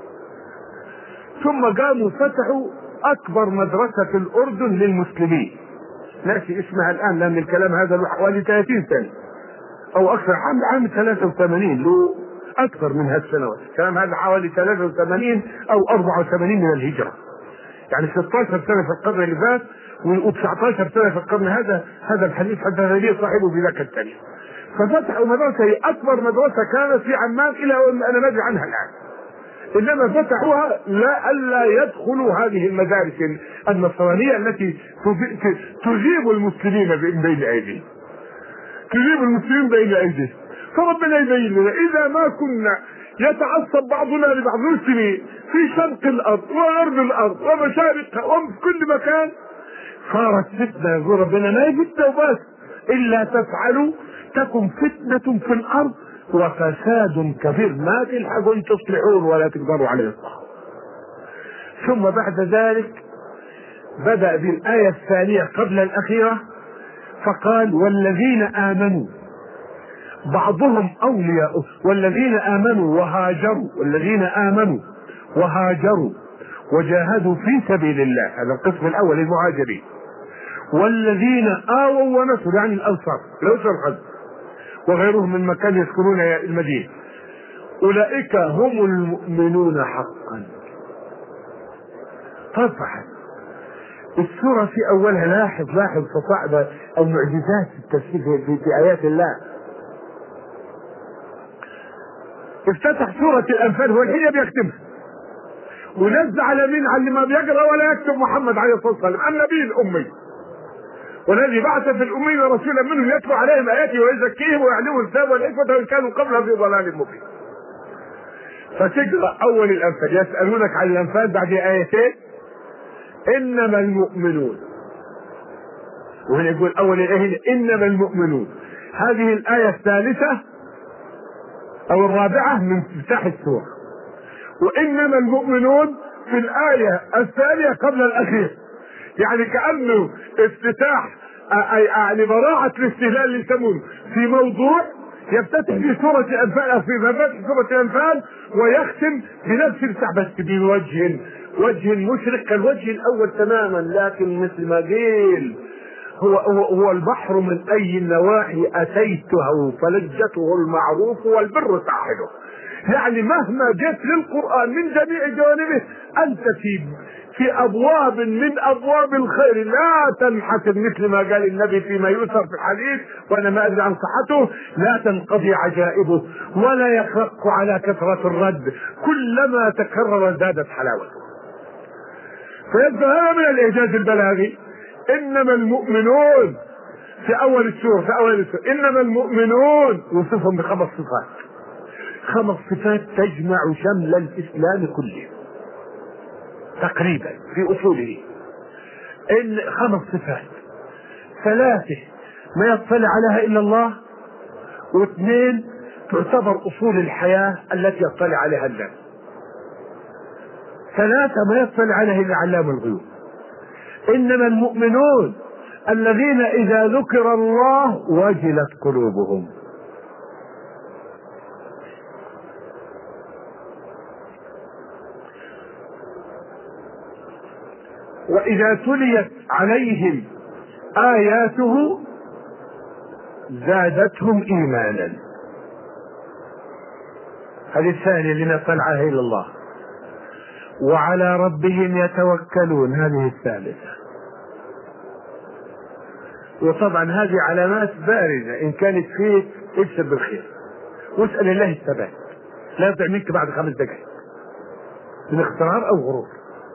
ثم قاموا فتحوا اكبر مدرسه في الاردن للمسلمين، ناسي اسمها الان لان الكلام هذا له حوالي ثلاثين سنه او اكثر، عام عام ثلاثة وثمانين، له اكثر من هالسنوات. الكلام هذا حوالي ثلاثة وثمانين او أربعة وثمانين من الهجره، يعني ستة عشر سنه في القرن اللي فات و19 سنه في القرن هذا. هذا الحديث حدثني به صاحبه في ذاك التاريخ. ففتحوا مدرسه هي اكبر مدرسه كانت في عمان الى انا ما ادري عنها الان، انما فتحوها لا الا يدخلوا هذه المدارس النصرانيه التي تجيب المسلمين بين ايديهم، تجيب المسلمين بين ايديهم. فربنا يبين لنا اذا ما كنا يتعصب بعضنا لبعض المسلمين في شرق الارض وغرب الارض ومشارقها وفي كل مكان، صارت فتنه. يقول ربنا ما هي فتنه وبس، الا تفعلوا تكن فتنه في الارض وفساد كبير ما تلحقون تصلحون ولا تقدروا عليه الصلاة. ثم بعد ذلك بدأ بالآية الثانية قبل الأخيرة فقال والذين آمنوا بعضهم أولياء، والذين آمنوا وهاجروا، والذين آمنوا وهاجروا وجاهدوا في سبيل الله، هذا القسم الأول المهاجرين، والذين آووا ونصروا يعني الأنصار الأنصار الحج وغيرهم من مكان يسكنون المدينة، أولئك هم المؤمنون حقا. طبعا السورة في أولها لاحظ لاحظ فصعب المعجزات التفسير في, في آيات الله. افتتح سورة الأنفال والحين بيختمها، ونزل على مين؟ على اللي ما بيقرأ ولا يكتب، محمد عليه الصلاة والسلام النبي الأمي، والذي بعث في الأمين رسولا منهم يتلو عليهم آياته ويزكيهم ويعلمهم الكتاب والحكمة وإن كانوا قبلها في ضلال مبين. فتقرأ أول الأنفال يسألونك عن الأنفال بعد آيتين إنما المؤمنون وهنا يقول أول الآية إنما المؤمنون. هذه الآية الثالثة أو الرابعة من افتتاح السورة، وإنما المؤمنون في الآية الثانية قبل الأخير، يعني كأنه افتتاح يعني براعة الاستهلال اللي يسمونه في موضوع يفتتح في سورة الأنفال أو في مفاتيح سورة الأنفال ويختم بنفس الساعة بس بوجه وجه مشرق كالوجه الأول تماما، لكن مثل ما قيل هو, هو, هو البحر من أي النواحي أتيته فلجته المعروف والبر ساحله. يعني مهما جئت للقرآن من جميع جوانبه أنت في في أبواب من أبواب الخير لا تنحسر، مثل ما قال النبي فيما يؤثر في الحديث وأنا ما أدري عن صحته: لا تنقضي عجائبه ولا يخرق على كثرة الرد، كلما تكرر زادت حلاوته. فيبقى هذا من الإعجاز البلاغي. إنما المؤمنون في أول السورة في أول السورة إنما المؤمنون وصفهم بخمس صفات، خمس صفات تجمع شمل الإسلام كله تقريبا في أصوله. إن خمس صفات: ثلاثة ما يطلع عليها إلا الله، واثنين تعتبر أصول الحياة التي يطلع عليها الناس، ثلاثة ما يطلع عليها إلا علام الغيوب. إنما المؤمنون الذين إذا ذكر الله وجلت قلوبهم. وإذا تليت عليهم آياته زادتهم إيمانا. هذه الثانية اللي ما طلعها إلا الله. وعلى ربهم يتوكلون، هذه الثالثة. وطبعا هذه علامات بارزة، إن كانت فيك ابشر بالخير واسأل الله الثبات، لا يضيع منك بعد خمس دقائق من اخترار أو غرور.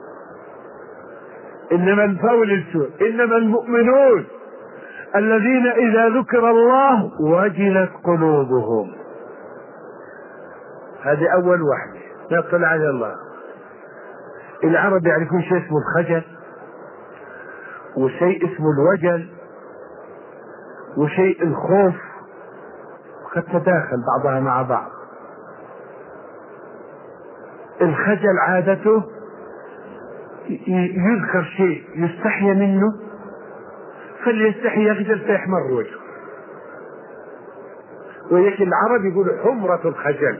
إنما الفول السوء إنما المؤمنون الذين إذا ذكر الله وجلت قلوبهم، هذه أول واحدة يطلع على الله. العرب يعرفون شيء اسمه الخجل، وشيء اسمه الوجل، وشيء الخوف، قد تداخل بعضها مع بعض. الخجل عادته يذكر شيء يستحي منه فليستحي يخجل فيحمر وجهه، ولكن العرب يقول حمرة الخجل،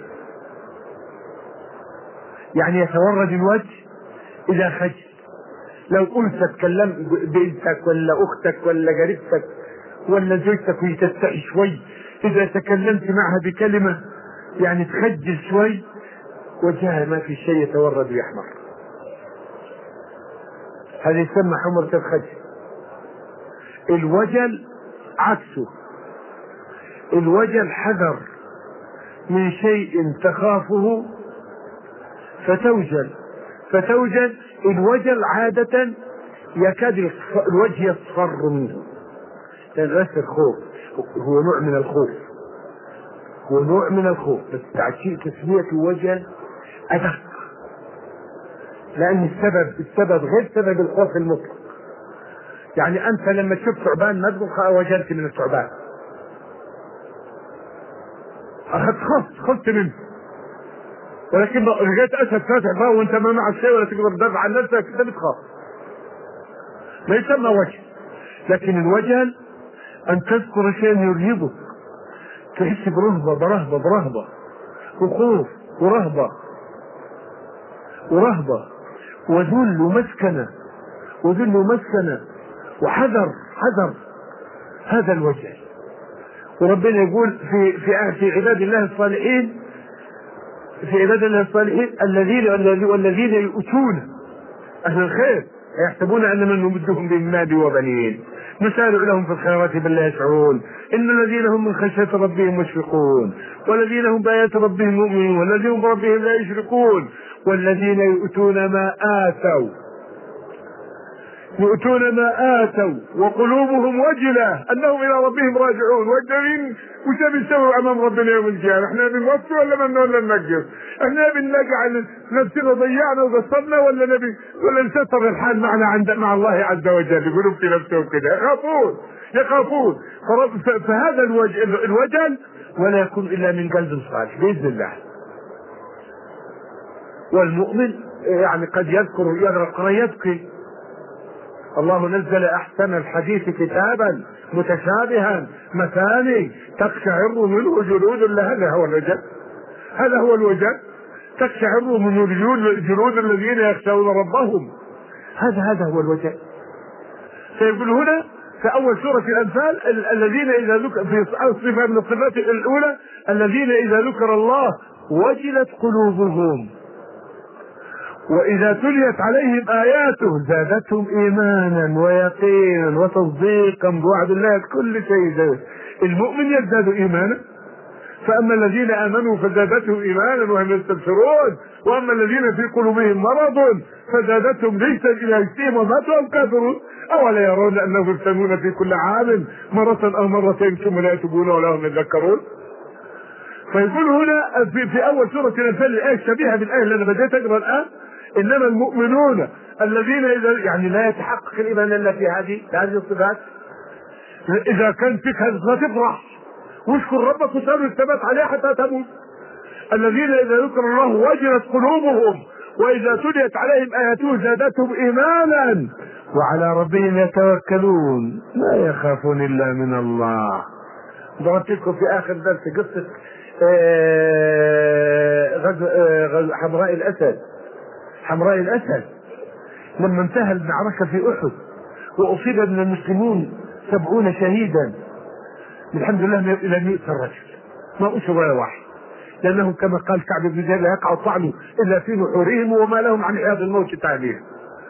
يعني يتورد الوجه إذا خجل. لو قلت تتكلم بنتك ولا أختك ولا قريبتك ولا زوجتك وتستحي شوي، إذا تكلمت معها بكلمة يعني تخجل شوي وجهها ما في شيء يتورد ويحمر، هذا يسمى حمرة الخجل. الوجل عكسه، الوجل حذر من شيء تخافه فتوجل فتوجل الوجل عادة يكاد الوجه يصفر منه، لأن بس الخوف هو نوع من الخوف هو نوع من الخوف بس تعشيء تسمية الوجل أدق، لأن السبب السبب غير سبب الخوف المطلق. يعني أنت لما تشوف ثعبان ما تقول وجلت من الثعبان، أخذت خفت خفت منه، ولكن لقيت أسد فاتح بقى وأنت ما معك شيء ولا تقدر تدافع عن نفسك أنت بتخاف، ما يسمى وجل. لكن الوجل أن تذكر شيء يرهبك، تحس برهبة برهبة برهبة وخوف ورهبة ورهبة وذل ومسكنة وذل ومسكنة وحذر حذر، هذا الوجل. وربنا يقول في في في عباد الله الصالحين في عباد الله الصالحين الذين والذين يؤتون أهل الخير يحسبون أن من نمدهم بالمال وبنين نسارع لهم في الخيرات بل لا يشعرون إن الذين هم من خشية ربهم مشفقون والذين هم بآيات ربهم مؤمنون والذين هم بربهم لا يشركون والذين يؤتون ما آتوا يؤتون ما آتوا وقلوبهم وجلة أنهم إلى ربهم راجعون. والجميل وش بنسوي أمام ربنا يوم القيامة؟ إحنا بنوفي ولا من ولا ننقص؟ إحنا بنجعل نفسنا ضيعنا وقصرنا ولا نبي ولا نستر الحال معنا عند مع الله عز وجل؟ يقولون في نفسهم كده، يخافون يخافون. فهذا الوجل ولا يكون إلا من قلب صالح بإذن الله. والمؤمن يعني قد يذكر يغرق يبكي. الله نزل احسن الحديث كتابا متشابها مثاني تقشعر منه جلود الله. هذا هو الوجل، هذا هو الوجل، تقشعر منه جلود الذين يخشون ربهم. هذا هذا هو الوجل. سيقول هنا في اول سوره الانفال الذين اذا ذكر في صفه من الصفات الاولى الذين اذا ذكر الله وجلت قلوبهم وإذا تليت عليهم آياته زادتهم إيمانا ويقينا وتصديقا بوعد الله. كل شيء زاد. المؤمن يزداد إيمانا، فأما الذين آمنوا فزادتهم إيمانا وهم يستبشرون، وأما الذين في قلوبهم مرض فزادتهم ليس إلى اجتهم وماتوا أو كافرون. أولا يرون أنهم يفتنون في كل عام مرة أو مرتين ثم لا يتوبون ولا هم يذكرون. فيقول هنا في, في أول سورة الأنفال الآية الشبيهة بالآية اللي أنا بديت أقرأ الآن: إنما المؤمنون الذين إذا يعني لا يتحقق الإيمان إلا في هذه هذه الصفات. إذا كان فيك هذا تفرح واشكر ربك وسأل الثبات عليه حتى تموت. الذين إذا ذكر الله وجلت قلوبهم وإذا تليت عليهم آياته زادتهم إيمانا وعلى ربهم يتوكلون لا يخافون إلا من الله. ضربت لكم في آخر درس قصة غزو حمراء الأسد. حمراء الأسد لما انتهى المعركة في أحد وأصيب من المسلمين سبعون شهيدا، الحمد لله لم يؤت الرجل، ما أصيب ولا واحد، لأنه كما قال كعب بن زيد لا يقع الطعن إلا في نحورهم وما لهم عن عياذ الموت تعبير.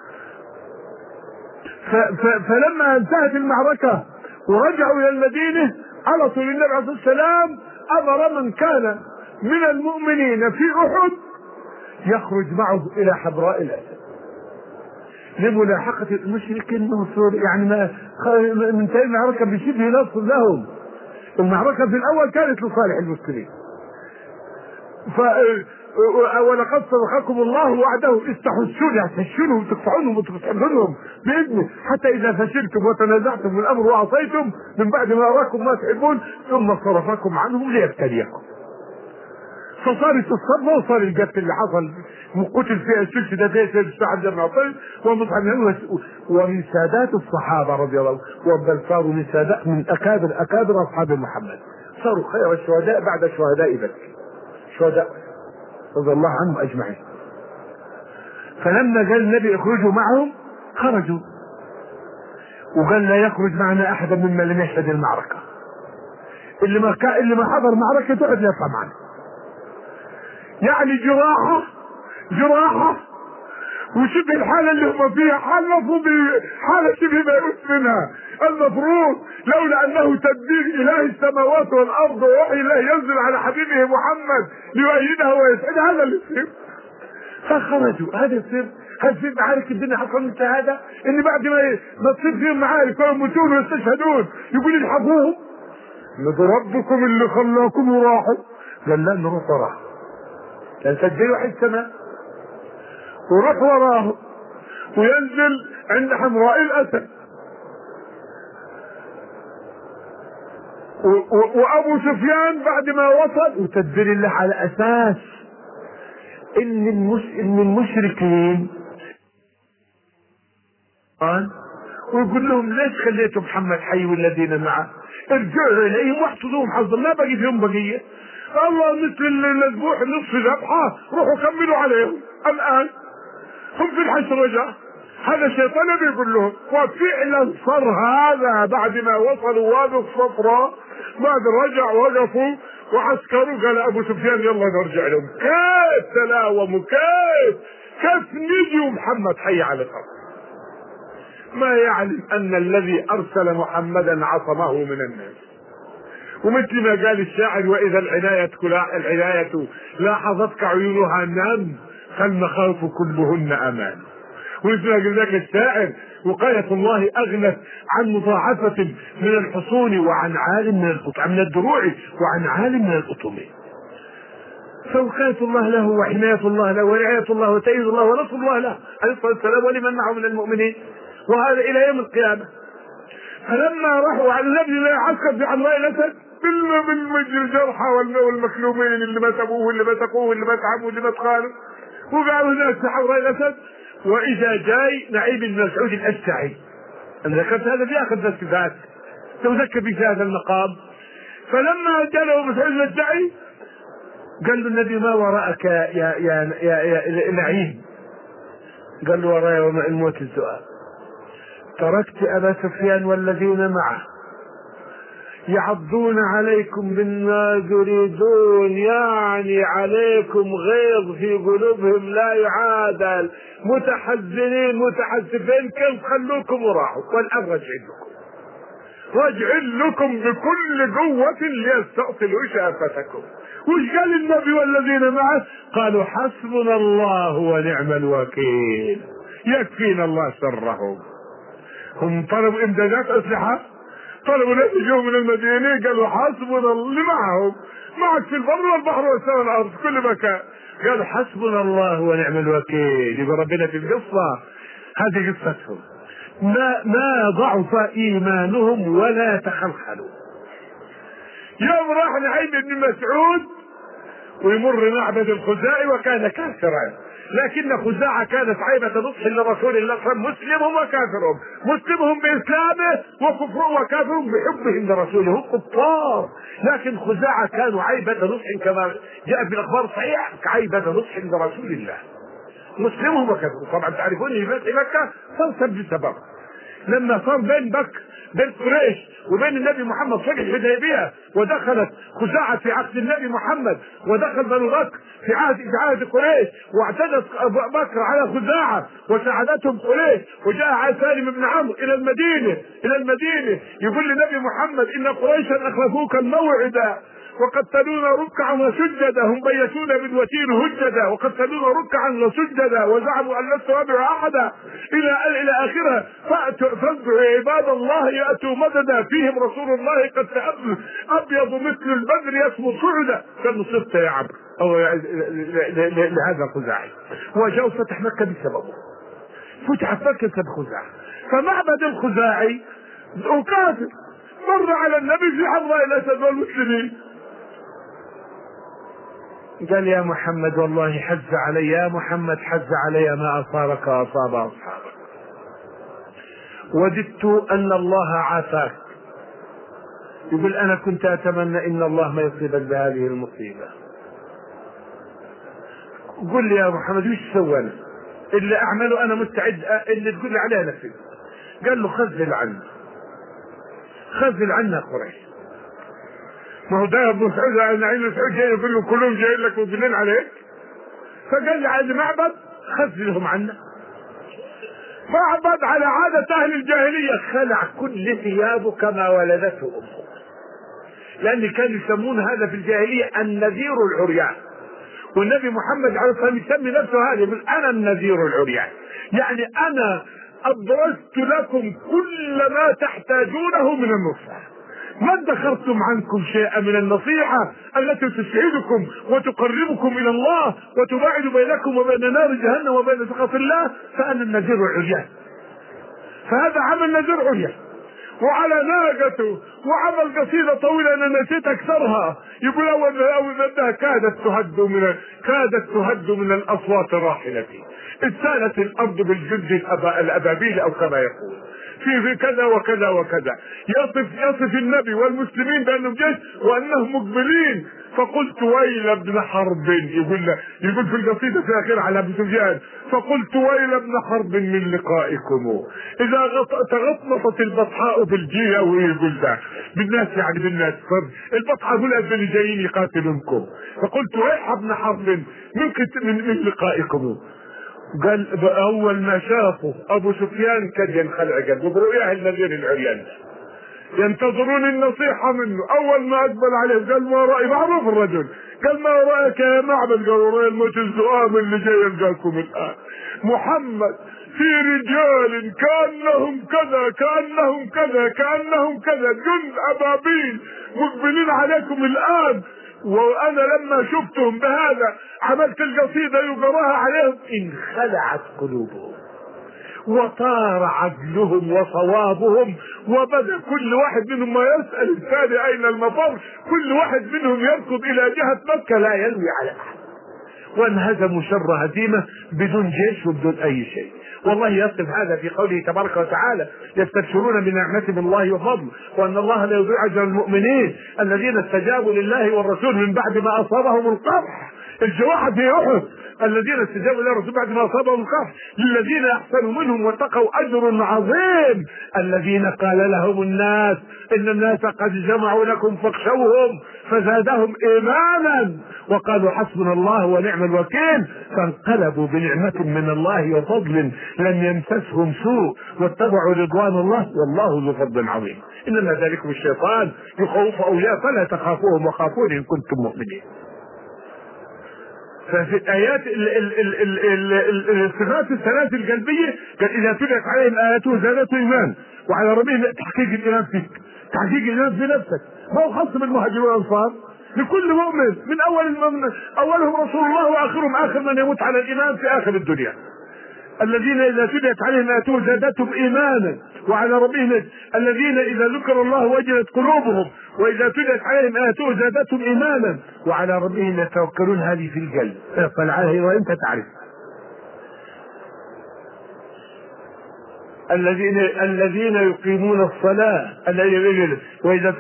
فلما انتهت المعركة ورجعوا إلى المدينة على طول النبي عليه الصلاة والسلام أمر من كان من المؤمنين في أحد يخرج معه إلى حمراء الأسد لملاحقة المشركين المنصور. يعني ما من تاني المعركة بشبه نصر لهم. المعركة في الأول كانت لصالح المسلمين. ف ولقد صدقكم الله وعده استحسون تحسونهم وتقطعونهم وتقتلونهم بإذنه حتى إذا فشلتم وتنازعتم في الأمر وعصيتم من بعد ما أراكم ما تحبون ثم صرفكم عنهم ليبتليكم. فصارت الصدمة وصار القتل اللي حصل قتل فيها السلسلة فيها سعد بن عطية ومصعب ومن سادات الصحابة رضي الله عنهم، بل صاروا من سادات من أكابر أكابر أصحاب محمد، صاروا خير الشهداء بعد شهداء بدر، شهداء رضي الله عنهم أجمعين. فلما قال النبي اخرجوا معهم خرجوا، وقال لا يخرج معنا أحد ممن لم يشهد المعركة. اللي ما كان اللي ما حضر معركة تقعد يطلع معنا. يعني جراحة جراحة وشبه الحالة اللي هم فيها حال مفروض حالة شبه ما يؤس منها. المفروض لولا أنه تدبير إله السماوات والأرض ووحي الله ينزل على حبيبه محمد ليؤيدها ويسعدها هذا اللي يصير. فخرجوا. هذا يصير هل في معارك الدنيا حصل مثل هذا؟ إن بعد ما ما تصير فيهم معارك ويموتون ويستشهدون يقول الحقوهم ربكم اللي خلاكم وراحوا. قال لا نروح وراه، كان سجلوا حي السماء وروح وراه وينزل عند حمراء الأسد. وأبو سفيان بعد ما وصل وتدبير الله على أساس إن المش... إن المشركين ويقول لهم ليش خليتوا محمد حي والذين معه؟ ارجعوا إليهم واحصدوهم حظا ما بقي فيهم بقية. الله مثل المذبوح نصف ذبحة روحوا كملوا عليهم الآن هم في الحشر رجع. هذا الشيطان بيقول لهم وفعلا صار هذا بعد ما وصلوا وادي الصفراء بعد رجع وقفوا وعسكروا. قال أبو سفيان يلا نرجع لهم. كيف تلاوموا كيف كيف نجي محمد حي على الأرض؟ ما يعلم أن الذي أرسل محمدا عصمه من الناس. ومثل ما قال الشاعر وإذا العناية العناية لاحظتك عيونها نام فالمخاوف كلهن أمان. ومثل ما قال ذاك الشاعر وقاية الله أغنت عن مضاعفة من الحصون وعن عال من القطع من الدروع وعن عال من الأطم. فوقاية الله له وحماية الله له ورعاية الله وتأييد الله ونصر الله له عليه الصلاة والسلام ولمن معه من المؤمنين، وهذا إلى يوم القيامة. فلما راحوا على النبي لا يعسكر في حمراء الأسد بالجرحى والمكلومين اللي مسكوه واللي مسكوه واللي مسعبوا واللي مسخانوا وقالوا الناس في حمراء الأسد. وإذا جاي نعيم بن مسعود الأشجعي، أنا ذكرت هذا في آخر درس فات تذكر في هذا المقام. فلما جاء مسعود الأشجعي قال له النبي ما وراءك يا يا يا, يا, يا نعيم؟ قال له وراي وما الموت السؤال. تركت أبا سفيان والذين معه يعضون عليكم بالنار يريدون يعني عليكم غيظ في قلوبهم لا يعادل، متحزنين متحزفين، كيف خلوكم وراحوا والآن راجعين لكم راجعين لكم بكل قوة ليستأصلوا شافتكم. وش قال النبي والذين معه؟ قالوا حسبنا الله ونعم الوكيل، يكفينا الله شرهم. هم طلبوا امدادات أسلحة، طلبوا ناس يجوا من المدينة، قالوا حسبنا اللي معهم معك في البر والبحر والسماء والأرض كل مكان، قالوا حسبنا الله ونعم الوكيل. يبقى ربنا في القصة هذه قصتهم، ما ما ضعف إيمانهم ولا تخلخلوا. يوم راح نعيم بن مسعود ويمر معبد الخزاعي وكان كافرا، لكن خزاعة كانت عيبة نصح لرسول الله صلى الله عليه وسلم، مسلمهم وكافرهم، مسلمهم بإسلامه وكفرهم وكافرهم بحبهم لرسوله، هم كفار، لكن خزاعة كانوا عيبة نصح كما جاء في الأخبار الصحيحة كعيبة نصح لرسول الله، مسلمهم وكافرهم. طبعا تعرفون ان فتح مكة صار بسبب لما صار بين بكر بين قريش وبين النبي محمد صلح الحديبية، ودخلت خزاعة في عهد النبي محمد، ودخل بنو بكر في عهد في عهد قريش، واعتدت بكر على خزاعة وساعدتهم قريش، وجاء على سالم بن عمرو الى المدينة الى المدينة يقول للنبي محمد ان قريشا اخلفوك الموعد وقتلونا ركعا وسجدا، هم بيتون بالوتين هجدا وقتلونا ركعا وسجدا وزعموا ان لست ابع احدا الى الى اخره، فادعوا عباد الله ياتوا مددا فيهم رسول الله قد تأبل ابيض مثل البدر يسمو صعدا. كان صرت يا عبد او لهذا الخزاعي، وجاء فتح مكة بسببه، فتحت مكة بسبب خزاعي. فمعبد الخزاعي وكافر مر على النبي في حمراء الاسد والمسلمين، قال يا محمد والله حز علي، يا محمد حز علي ما أصابك وأصاب أصحابك، وددت أن الله عافاك. يقول أنا كنت أتمنى إن الله ما يصيبك بهذه المصيبة. قل لي يا محمد وش سوينا اللي أعمله أنا مستعد اللي تقول لي عليه نفسي. قال له خذل عنا خذل عنا قريش. ما هو ده ابو سعود نعيم مسعود جاي يقول له كلهم جايين لك وبنين عليك، فقال لي على المعبد خذلهم عنا. معبد على عادة اهل الجاهلية خلع كل ثيابه كما ولدته امه، لان كانوا يسمون هذا في الجاهلية النذير العريان، والنبي محمد عليه الصلاة والسلام يسمي نفسه هذا، يقول انا النذير العريان، يعني انا ابرزت لكم كل ما تحتاجونه من النصح، ما ادخرتم عنكم شيئا من النصيحة التي تسعدكم وتقربكم الى الله وتباعد بينكم وبين نار جهنم وبين سخط الله، فانا النذير العريان. فهذا عمل نذير عريان وعلى ناقته وعمل قصيدة طويلة انا نسيت اكثرها، يقول اول اول انها كادت تهد من كادت تهد من الاصوات راحلتي، اذ سالت الارض بالجد الابابيل او كما يقول في في كذا وكذا وكذا، يصف يصف النبي والمسلمين بانهم جيش وانهم مقبلين، فقلت ويل ابن حرب، يقول يقول في القصيده في الاخير على ابو سفيان، فقلت ويل ابن حرب من لقائكم اذا تغطمطت البطحاء بالجيه، ويقول ده بالناس يعني بالناس البطحاء دول اللي جايين يقاتلونكم، فقلت ويح ابن حرب من من لقائكم. قال اول ما شافوا ابو سفيان كاد ينخلع قلبه برؤياه النذير العريان، ينتظرون النصيحة منه، اول ما اقبل عليه قال ما رأي، معروف الرجل، قال ما رأيك يا معبد؟ قالوا رأي الموت الزؤام اللي جاي يلقاكم الان، محمد في رجال كأنهم كذا كأنهم كذا كأنهم كذا جند أبابيل مقبلين عليكم الآن، وأنا لما شفتهم بهذا عملت القصيدة يقراها عليهم، انخلعت قلوبهم وطار عدلهم وصوابهم، وبدأ كل واحد منهم ما يسأل الثاني أين المفر، كل واحد منهم يركض إلى جهة مكة لا يلوي على أحد، وانهزموا شر هزيمة بدون جيش وبدون أي شيء. والله يصف هذا في قوله تبارك وتعالى يستبشرون بنعمة من الله وفضل وأن الله لا يضيع أجر المؤمنين الذين استجابوا لله والرسول من بعد ما أصابهم القرح. الجواحد في أحد الذين استجابوا لله والرسول بعد ما أصابهم القرح للذين أحسنوا منهم واتقوا أجر عظيم الذين قال لهم الناس إن الناس قد جمعوا لكم فاخشوهم فزادهم إيمانا وقالوا حسبنا الله ونعم الوكيل فانقلبوا بنعمة من الله وفضل لم يمسسهم سوء واتبعوا رضوان الله والله ذو فضل عظيم. إنما ذلكم الشيطان يخوف أولياء فلا تخافوهم وخافون إن كنتم مؤمنين. ففي الآيات الصفات الثلاث القلبية قال إذا تليت عليهم آياته زادته إيمان وعلى ربهم تحقيق الإيمان فيك، تحقيق الإيمان في نفسك، ما هو خاص بالمهاجرين والأنصار، لكل مؤمن من أول المؤمن أولهم رسول الله وآخرهم آخر من يموت على الإيمان في آخر الدنيا. الذين إذا تليت عليهم آياته زادتهم إيمانا وعلى ربهم الذين إذا ذكر الله وجلت قلوبهم وإذا تليت عليهم آياته زادتهم إيمانا وعلى ربهم يتوكلون. هذه في القلب اطلع عليها وأنت تعرف. الذين الذين يقيمون الصلاة وإذا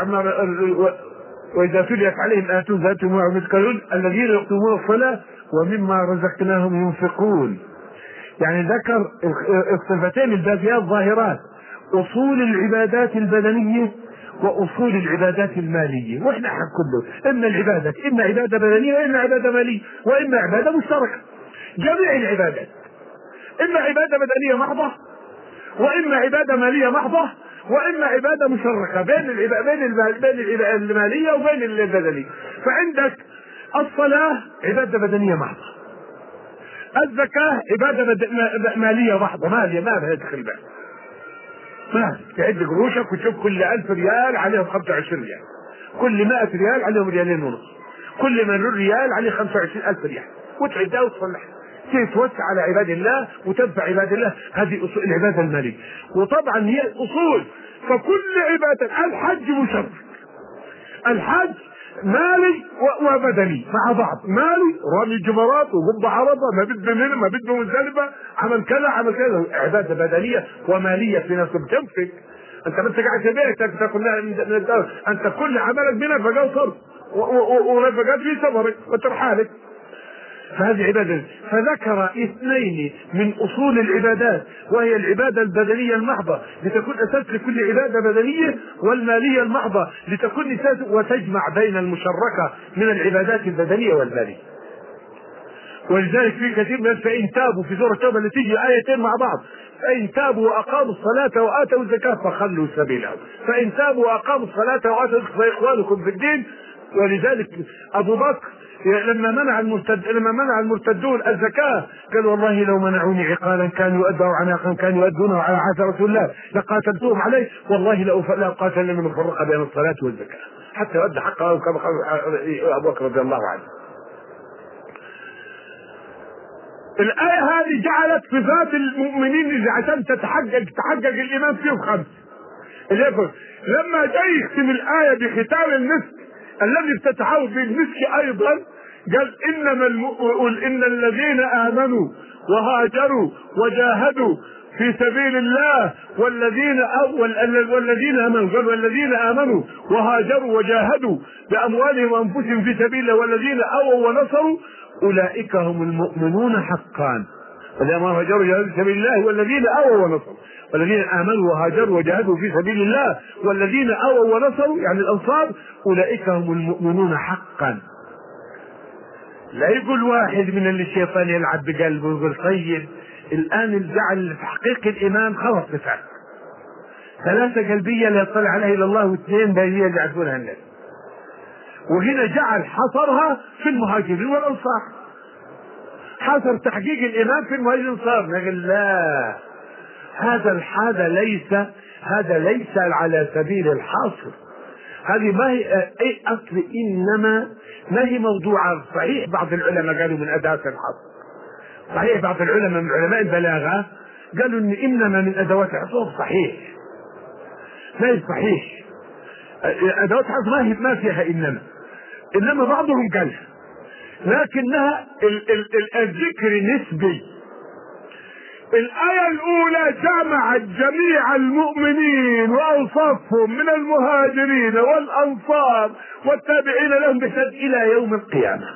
وإذا تليت عليهم آياته زادتهم إيمانا الذين يقيمون الصلاة ومما رزقناهم ينفقون. يعني ذكر الصفتين الباقيات ظاهرات، أصول العبادات البدنية وأصول العبادات المالية، وإحنا حق كله إما العبادات إما عبادة بدنية وإما عبادة مالية وإما عبادة مشتركة. جميع العبادات إما عبادة بدنية محضة وإما عبادة مالية محضة وإما عبادة مشتركة بين العبادة بين المالية وبين البدنية. فعندك الصلاة عبادة بدنية محضة، الزكاة عبادة مالية محضة، مالية ما بها دخل بها، ما تعد قروشك وتشوف كل ألف ريال عليهم خمسة وعشرين ريال، كل مائة ريال عليهم ريالين ونص، كل مليون ريال عليه خمسة وعشرين ألف ريال، وتعدها وتصلحها تتوسع على عباد الله وتنفع عباد الله. هذه أصول العبادة المالية. وطبعا هي الأصول، فكل عبادة الحج مشرك، الحج مالي وبدني مع بعض، مالي رمي جمرات وغض عرضه ما بده منه ما بده مزدلفه عمل كذا عمل كذا، عباده بدنيه وماليه في نفس بتنفق. انت ما انت قاعد في بيتك تاكل من الدار، انت كل عملك بنفقه وصرف ونفقات في سفرك وترحالك، فهذه عبادة. فذكر اثنين من أصول العبادات وهي العبادة البدنية المحضة لتكون أساس لكل عبادة بدنية، والمالية المحضة لتكون أساس وتجمع بين المشركة من العبادات البدنية والمالية. ولذلك في كثير من فإن تابوا في سورة التوبة اللي تيجي آيتين مع بعض، فإن تابوا وأقاموا الصلاة وآتوا الزكاة فخلوا سبيلهم، فإن تابوا وأقاموا الصلاة وآتوا الزكاة فإخوانكم في الدين. ولذلك أبو بكر لما منع المرتد لما منع المرتدون الزكاة قال والله لو منعوني عقالا كانوا يؤدوا عناقا كانوا يؤدونه على عهد رسول الله لقاتلتهم عليه والله لا قاتل من فرق بين الصلاة والزكاة حتى يؤدي حقه كما قال أبو بكر رضي الله عنه. الآية هذه جعلت صفات المؤمنين عشان تتحقق تحقق الإيمان فيهم خمس. لما جاء يختم الآية بختام المسك الذي افتتحه بالمسك أيضا قال إنما المؤمن إن الذين آمنوا وهاجروا وجاهدوا في سبيل الله والذين والذين آمنوا قال والذين آمنوا وهاجروا وجاهدوا بأموالهم وأنفسهم في سبيل الله والذين آووا ونصروا أولئك هم المؤمنون حقا. والذين هاجروا وجاهدوا في سبيل الله والذين آووا ونصروا والذين آمنوا وهاجروا وجاهدوا في سبيل الله والذين آووا ونصروا يعني الأنصار أولئك هم المؤمنون حقا. لا يقول واحد من اللي الشيطان يلعب بقلبه ويقول طيب الآن جعل تحقيق الإيمان خمس صفات، ثلاثة قلبية لا يطلع عليها إلا الله واثنين بالية اللي يعرفونها الناس، وهنا جعل حصرها في المهاجرين والأنصار. حصر تحقيق الإيمان في المهاجرين والأنصار. نقول لا، هذا هذا ليس هذا ليس على سبيل الحصر. هذه ما هي أي أصل، إنما ما هي موضوعة. صحيح بعض العلماء قالوا من أداة الحصر، صحيح بعض العلماء من علماء البلاغة قالوا إن إنما من أدوات الحصر. صحيح ما هي صحيح، أدوات الحصر ما هي ما فيها إنما، إنما بعضهم قال لكنها ال ال ال الذكر نسبي. الآية الأولى جمعت جميع المؤمنين وأوصافهم من المهاجرين والأنصار والتابعين لهم بإحسان إلى يوم القيامة.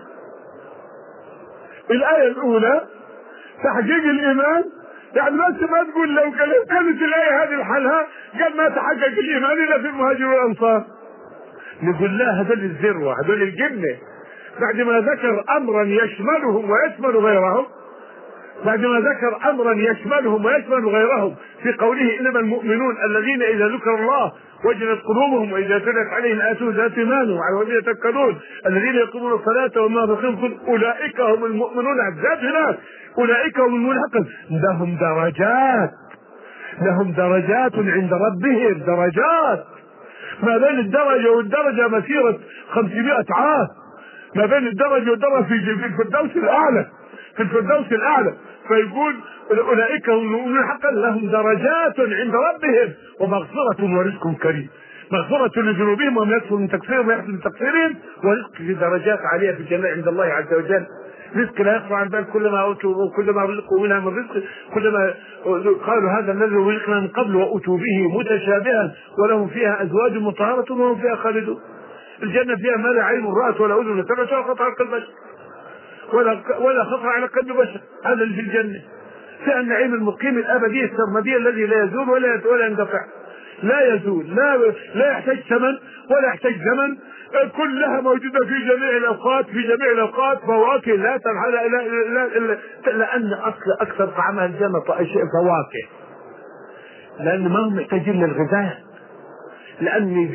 الآية الأولى تحقيق الإيمان، يعني ما ما تقول لو كانت الآية هذه لحالها قال ما تحقق الإيمان إلا في المهاجرين والأنصار. نقول لا، هذول الذروة، هذول الجنة. بعد ما ذكر أمرا يشملهم ويشمل غيرهم، بعد ما ذكر أمرا يشملهم ويشمل غيرهم في قوله إنما المؤمنون الذين إذا ذكر الله وجلت قلوبهم وإذا تلت عليهم آياته ذات إيمان وعلى وجه يتوكلون الذين يقيمون الصلاة وما رزقهم أولئك هم المؤمنون ذات هناك، أولئك هم المؤمنون حقا، لهم درجات، لهم درجات عند ربهم، درجات ما بين الدرجة والدرجة مسيرة خمسمائة عام، ما بين الدرجة والدرجة في الفردوس الأعلى، في الفردوس الأعلى. فيقول أولئك هم المؤمنون حقا لهم درجات عند ربهم ومغفرة ورزق كريم. مغفرة لذنوبهم وهم يكفرون من تكفيرهم ويحسن من تكفيرهم، ورزق في درجات عالية في الجنة عند الله عز وجل. رزق لا يخفى عن بال، كلما أوتوا وكلما رزقوا منها من رزق كلما قالوا هذا الذي رزقنا من قبل وأتوا به متشابها ولهم فيها أزواج مطهرة وهم فيها خالدون. الجنة فيها ما لا عين رأت ولا أذن سمعت ولا خطر على قلب بشر، ولا ولا خطر على قلب بشر. هذا اللي في الجنة، فيها النعيم المقيم الأبدي السرمدي الذي لا يزول ولا ولا يندفع، لا يزول، لا لا يحتاج ثمن ولا يحتاج زمن، كلها موجودة في جميع الأوقات، في جميع الأوقات فواكه لا تنحل لا لا لا لأن أصل أكثر طعامها الجنة فواكه، لأن ما هم محتاجين للغذاء، لأن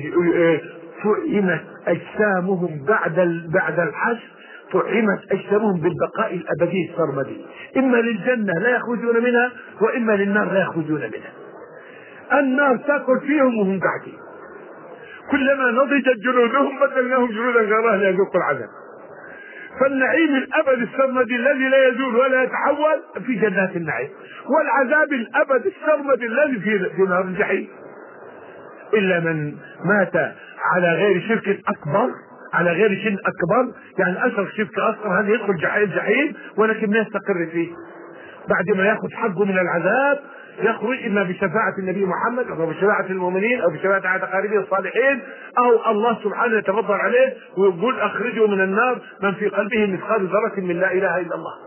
طعمت أجسامهم بعد بعد الحشر، طعمت أجسامهم بالبقاء الأبدي السرمدي، إما للجنة لا يخرجون منها وإما للنار لا يخرجون منها. النار تأكل فيهم وهم قاعدين، كلما نضجت جلودهم بدلناهم جلودا غيرها ليذوقوا العذاب. فالنعيم الأبدي السرمدي الذي لا يزول ولا يتحول في جنات النعيم، والعذاب الأبدي السرمدي الذي في في نار الجحيم. إلا من مات على غير شرك أكبر، على غير شرك أكبر يعني أشرك شرك أصغر، هذا يدخل جحيم ولكن لا يستقر فيه، بعد ما يأخذ حقه من العذاب يخرج إما بشفاعة النبي محمد أو بشفاعة المؤمنين أو بشفاعة أحد أقاربه الصالحين، أو الله سبحانه يتفضل عليه ويقول أخرجوا من النار من في قلبه مثقال ذرة من لا إله إلا الله.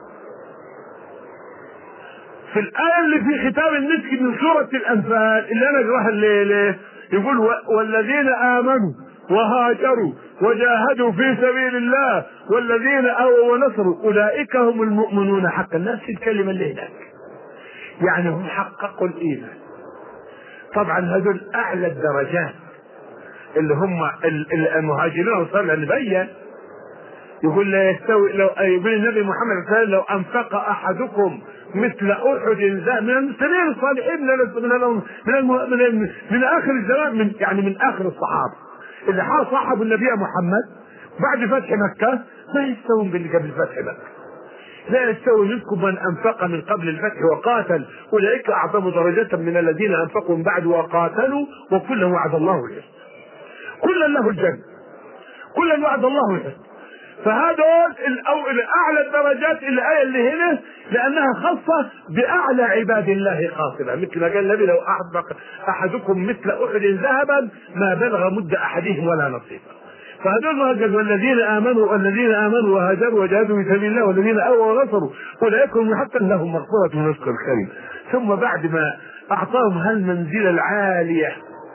في الآية اللي في ختام المسك من سورة الأنفال اللي أنا أقراها الليلة يقول والذين آمنوا وهاجروا وجاهدوا في سبيل الله والذين آووا ونصروا أولئك هم المؤمنون حقا. نفس الكلمة اللي هناك، يعني هم حققوا الإيمان. طبعا هذول أعلى الدرجات اللي هم المهاجرين والأنصار، لأن بين يقول لا يستوي، لو يقول النبي محمد صلى الله عليه وسلم لو أنفق أحدكم مثل أحد من المسلمين الصالحين من من من, من, من آخر الزمان، من يعني من آخر الصحابة اللي صاحبوا النبي محمد بعد فتح مكة، ما يستوون باللي قبل فتح مكة. لا يستوي منكم من أنفق من قبل الفتح وقاتل أولئك أعظم درجة من الذين أنفقوا من بعد وقاتلوا وكلا وعد الله الحسنى، كلا له الجنة، كلا وعد الله الحسنى. فهذول اعلى الدرجات الايه اللي هنا لانها خاصه باعلى عباد الله قاصرة، مثل ما قال النبي لو احبق احدكم مثل احد ذهبا ما بلغ مد احدهم ولا نصيبا. فهذول ما قال والذين امنوا والذين امنوا وهاجروا وجاهدوا في سبيل الله والذين اووا ونصروا اولئك هم حقا لهم مغفرة ورزق كريم. ثم بعد ما اعطاهم هالمنزله العاليه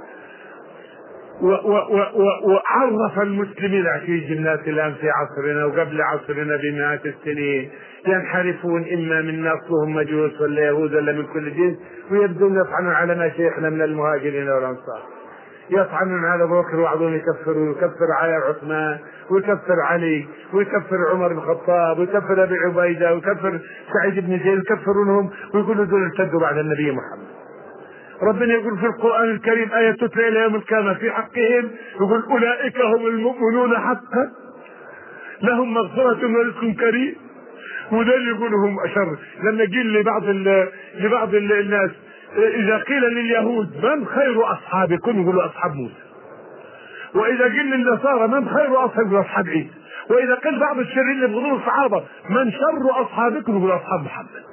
وعرف المسلمين في جنات الآن في عصرنا وقبل عصرنا بمئات السنين ينحرفون إما من نصلهم مجوس ولا يهود ولا من كل جنس، ويبدون يطعنون على مشايخنا من المهاجرين والأنصار. يطعنون على ابو بكر وبعضهم يكفر ويكفر على عثمان ويكفر علي ويكفر عمر بن الخطاب ويكفر ابي عبيده ويكفر سعيد بن زيد يكفرونهم ويقولوا دول ارتدوا بعد النبي محمد. ربنا يقول في القرآن الكريم آية تتلى إلى يوم القيامة في حقهم يقول أولئك هم المؤمنون حقا لهم مغفرة ورزق كريم. وده اللي يقولوا هم أشر. لما قيل لبعض لبعض الناس إذا قيل لليهود من خير أصحابكم يقولوا أصحاب موسى، وإذا قيل للنصارى من خير أصحاب يقولوا أصحاب عيسى، وإذا قيل بعض الشرين اللي يبغضون الصحابة من شر أصحابكم يقولوا أصحاب محمد.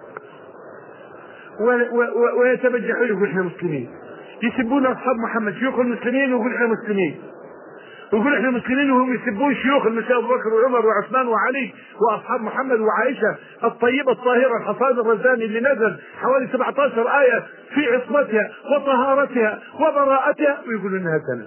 ويتبجحون يقول احنا مسلمين، يسبون اصحاب محمد شيوخ المسلمين ويقول احنا مسلمين، ويقول احنا مسلمين وهم يسبون شيوخ المسلمين ابو بكر وعمر وعثمان وعلي واصحاب محمد وعائشه الطيبه الطاهره الحصان الرزاني اللي نزل حوالي سبعة عشر آية في عصمتها وطهارتها وبراءتها ويقول انها سنه.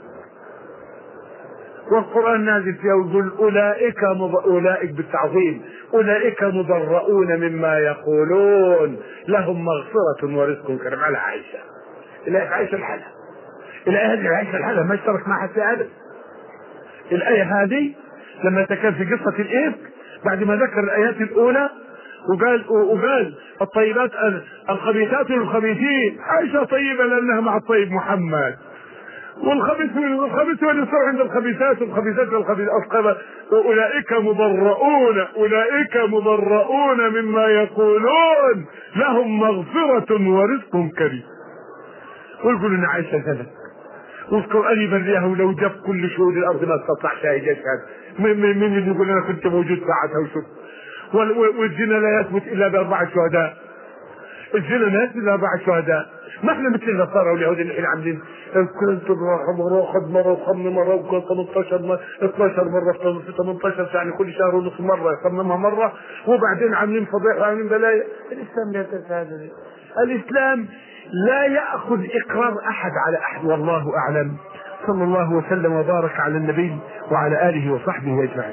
والقرآن نازل فيها ويقول أولئك مض... أولئك بالتعظيم أولئك مبرؤون مما يقولون لهم مغفرة ورزق كريم. على عائشة الآية عائشة الحالة الآية هذه عائشة الحالة ما اشترك معها في هذا. الآية هذه لما تكلم في قصة الإفك بعد ما ذكر الآيات الأولى وقال وقال الطيبات الخبيثات للخبيثين، عائشة طيبة لأنها مع الطيب محمد، والخبيث والخبيث واليسار عند الخبيثات والخبيثات والخبيثات. أولئك مبرؤون أولئك مبرؤون مما يقولون لهم مغفرة ورزق كريم. ويقول ان عائشة كذا والقرآن يبرئها ولو جاب كل شهود الارض ما استطاع شاهد يشهد. من اللي يقول انا كنت موجود ساعتها وشوف. والزنا لا يثبت الا باربعة شهداء. الزنا لا يثبت الا باربعة شهداء. ما احنا مثل النصارى واليهود اللي الحين عاملين كنت مره خد مره وخمن مره وكنت ثمانية عشر اثناشر مره في ثمانية عشر يعني كل شهر ونص مره يخممها مره وبعدين عاملين فضيحه عاملين بلايا. الاسلام لا يتساهل. الاسلام لا ياخذ اقرار احد على احد. والله اعلم. صلى الله وسلم وبارك على النبي وعلى اله وصحبه اجمعين.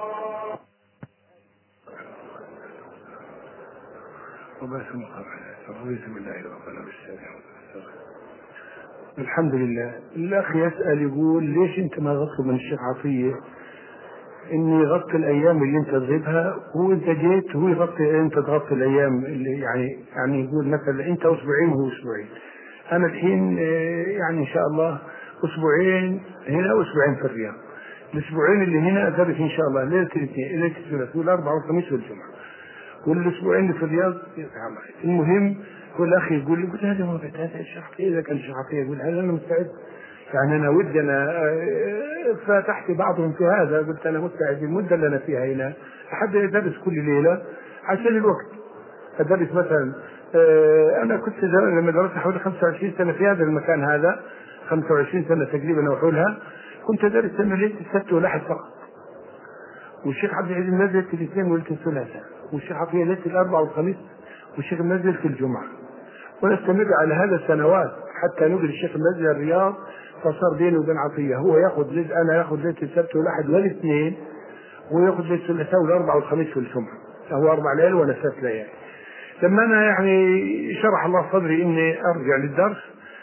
الحمد لله. الاخ يسأل يقول ليش انت ما غطوا من الشيخ عطية اني غطي الايام اللي انت تغيبها وانت جيت هو يغطي انت تغطي الايام اللي يعني يعني يقول مثلا انت اسبوعين وهو اسبوعين. انا الحين يعني ان شاء الله اسبوعين هنا واسبوعين في الرياض. الاسبوعين اللي هنا ادرس ان شاء الله ليله الاثنين ليله الثلاثاء والاربعاء والخميس والجمعه، والاسبوعين اللي في الرياض. المهم والاخ يقول لي قلت هذا ما هذا الشخصيه اذا كان شخصيه يقول هذا انا مستعد يعني انا ودي انا فتحت بعضهم في هذا قلت انا مستعد المده اللي انا فيها هنا لحد ادرس كل ليله عشان الوقت. ادرس مثلا انا كنت لما درست حوالي خمسة وعشرين سنه في هذا المكان هذا خمسة وعشرين سنه تقريبا او حولها كنت ادرس سنه ليله السبت والاحد فقط، والشيخ عبد العزيز نزل في الاثنين وليله الثلاثاء، والشيخ عطيه ليله الاربعاء والخميس، والشيخ منزل في الجمعه. ونستمر على هذا سنوات حتى نقل الشيخ منزل الرياض فصار بيني وبين عطيه هو ياخذ ليله انا ياخذ ليله السبت والاحد والاثنين وياخذ ليله الثلاثاء والاربعاء والخميس والجمعه. هو اربع ليال وانا ثلاث ليالي. لما انا يعني شرح الله صدري اني ارجع للدرس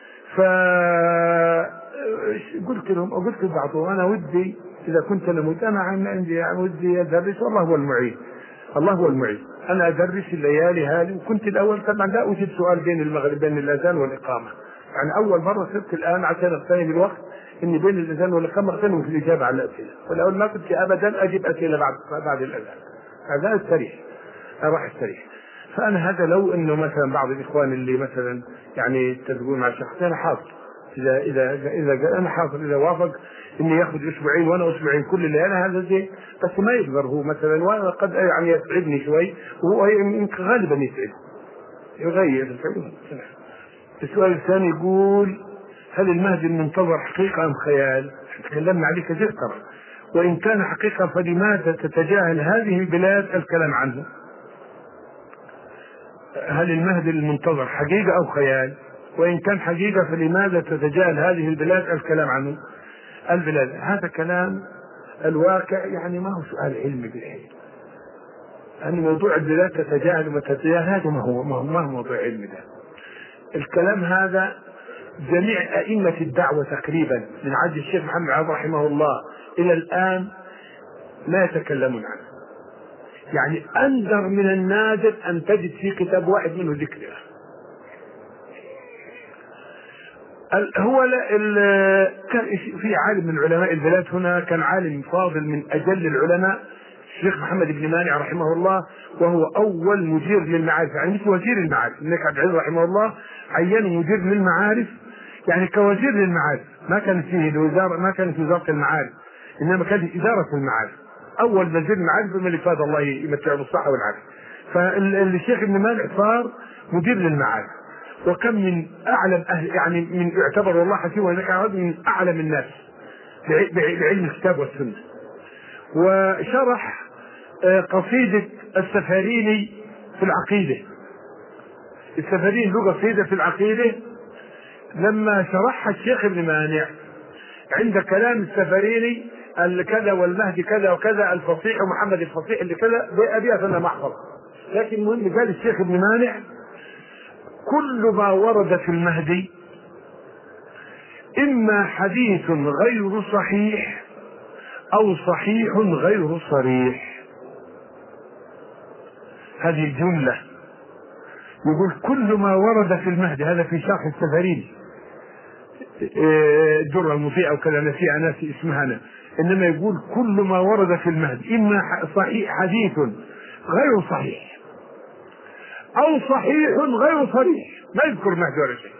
فقلت لهم قلت لبعضهم انا ودي اذا كنت انا مت انا عندي يعني ودي ادرس والله هو المعين الله هو المعين. انا ادرس الليالي هذه وكنت الاول طبعا لا اوجد سؤال بين المغرب بين الاذان والاقامه يعني اول مره صرت الان عشان اغتنم الوقت اني بين الاذان والاقامه اغتنم في الاجابه على الاسئله، والاول ما كنت ابدا اجيب اسئله بعد بعد الاذان هذا استريح راح استريح. فانا هذا لو انه مثلا بعض الاخوان اللي مثلا يعني يتفقون مع شخص انا حاضر اذا اذا اذا انا حاضر اذا وافق اني ياخذ اسبوعين وانا اسبوعين كل ليله هذا زين، بس ما يقدر هو مثلا وانا قد يعني يتعبني شوي وهو يمكن غالبا يتعب يغير. السؤال الثاني يقول هل المهدي المنتظر حقيقه ام خيال؟ تكلمنا عليه كثير ترى، وان كان حقيقه فلماذا تتجاهل هذه البلاد الكلام عنه؟ هل المهدي المنتظر حقيقه او خيال؟ وان كان حقيقه فلماذا تتجاهل هذه البلاد الكلام عنه؟ البلاد هذا كلام الواقع يعني ما هو سؤال علمي بالحقيقة. أن موضوع البلاد تتجاهل وتتجاهل هذا ما هو ما هو, ما هو موضوع علمي ده. الكلام هذا جميع أئمة الدعوة تقريبا من عهد الشيخ محمد عبد رحمه الله إلى الآن لا يتكلمون عنه. يعني أندر من النادر أن تجد في كتاب واحد منه ذكره. هو كان في عالم من علماء البلاد هنا، كان عالم فاضل من أجل العلماء، الشيخ محمد بن مانع رحمه الله، وهو أول مدير للمعارف، يعني مثل وزير المعارف. الملك عبد العزيز رحمه الله عينه مدير للمعارف، يعني كوزير للمعارف، ما كانت فيه الوزارة، ما كانت وزارة المعارف، إنما كانت إدارة المعارف. أول وزير المعارف الملك فهد الله يمتعه بالصحة والعافية. فالشيخ ابن مانع صار مدير للمعارف، وكم من أعلم أهل، يعني من يعتبر والله حسيبه أنك من أعلم الناس بعلم الكتاب والسنة. وشرح قصيدة السفاريني في العقيدة. السفاريني له قصيدة في العقيدة، لما شرحها الشيخ ابن مانع عند كلام السفاريني كذا والمهدي كذا وكذا الفصيح ومحمد الفصيح اللي كذا بأبيها فأنا محفظ. لكن المهم قال الشيخ ابن مانع كل ما ورد في المهدي إما حديث غير صحيح أو صحيح غير صريح. هذه الجملة يقول كل ما ورد في المهدي، هذا في شرح السفاريني الدرة المضيئة أو كذا، نسيء ناسي اسمها أنا، إنما يقول كل ما ورد في المهدي إما صحيح حديث غير صحيح أو صحيح غير صريح. ما يذكر مهدي ولا شيء.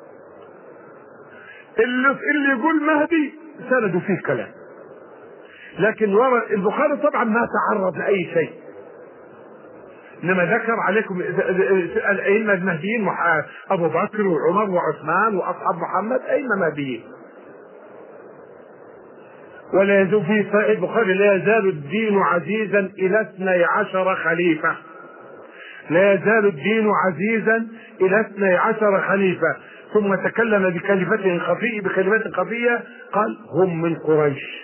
اللي, اللي يقول مهدي سندوا فيه كلام، لكن ورد البخاري طبعا ما تعرض لأي شيء، إنما ذكر عليكم الأئمة المهديين أبو بكر وعمر وعثمان وأصحاب محمد أئمة مهديين. ولا يزال في صحيح البخاري لا يزال الدين عزيزا إلى اثني عشر خليفة. لا يزال الدين عزيزا إلى اثني عشر خليفة. ثم تكلم بكلمة خفية بكلمة خفية قال هم من قريش.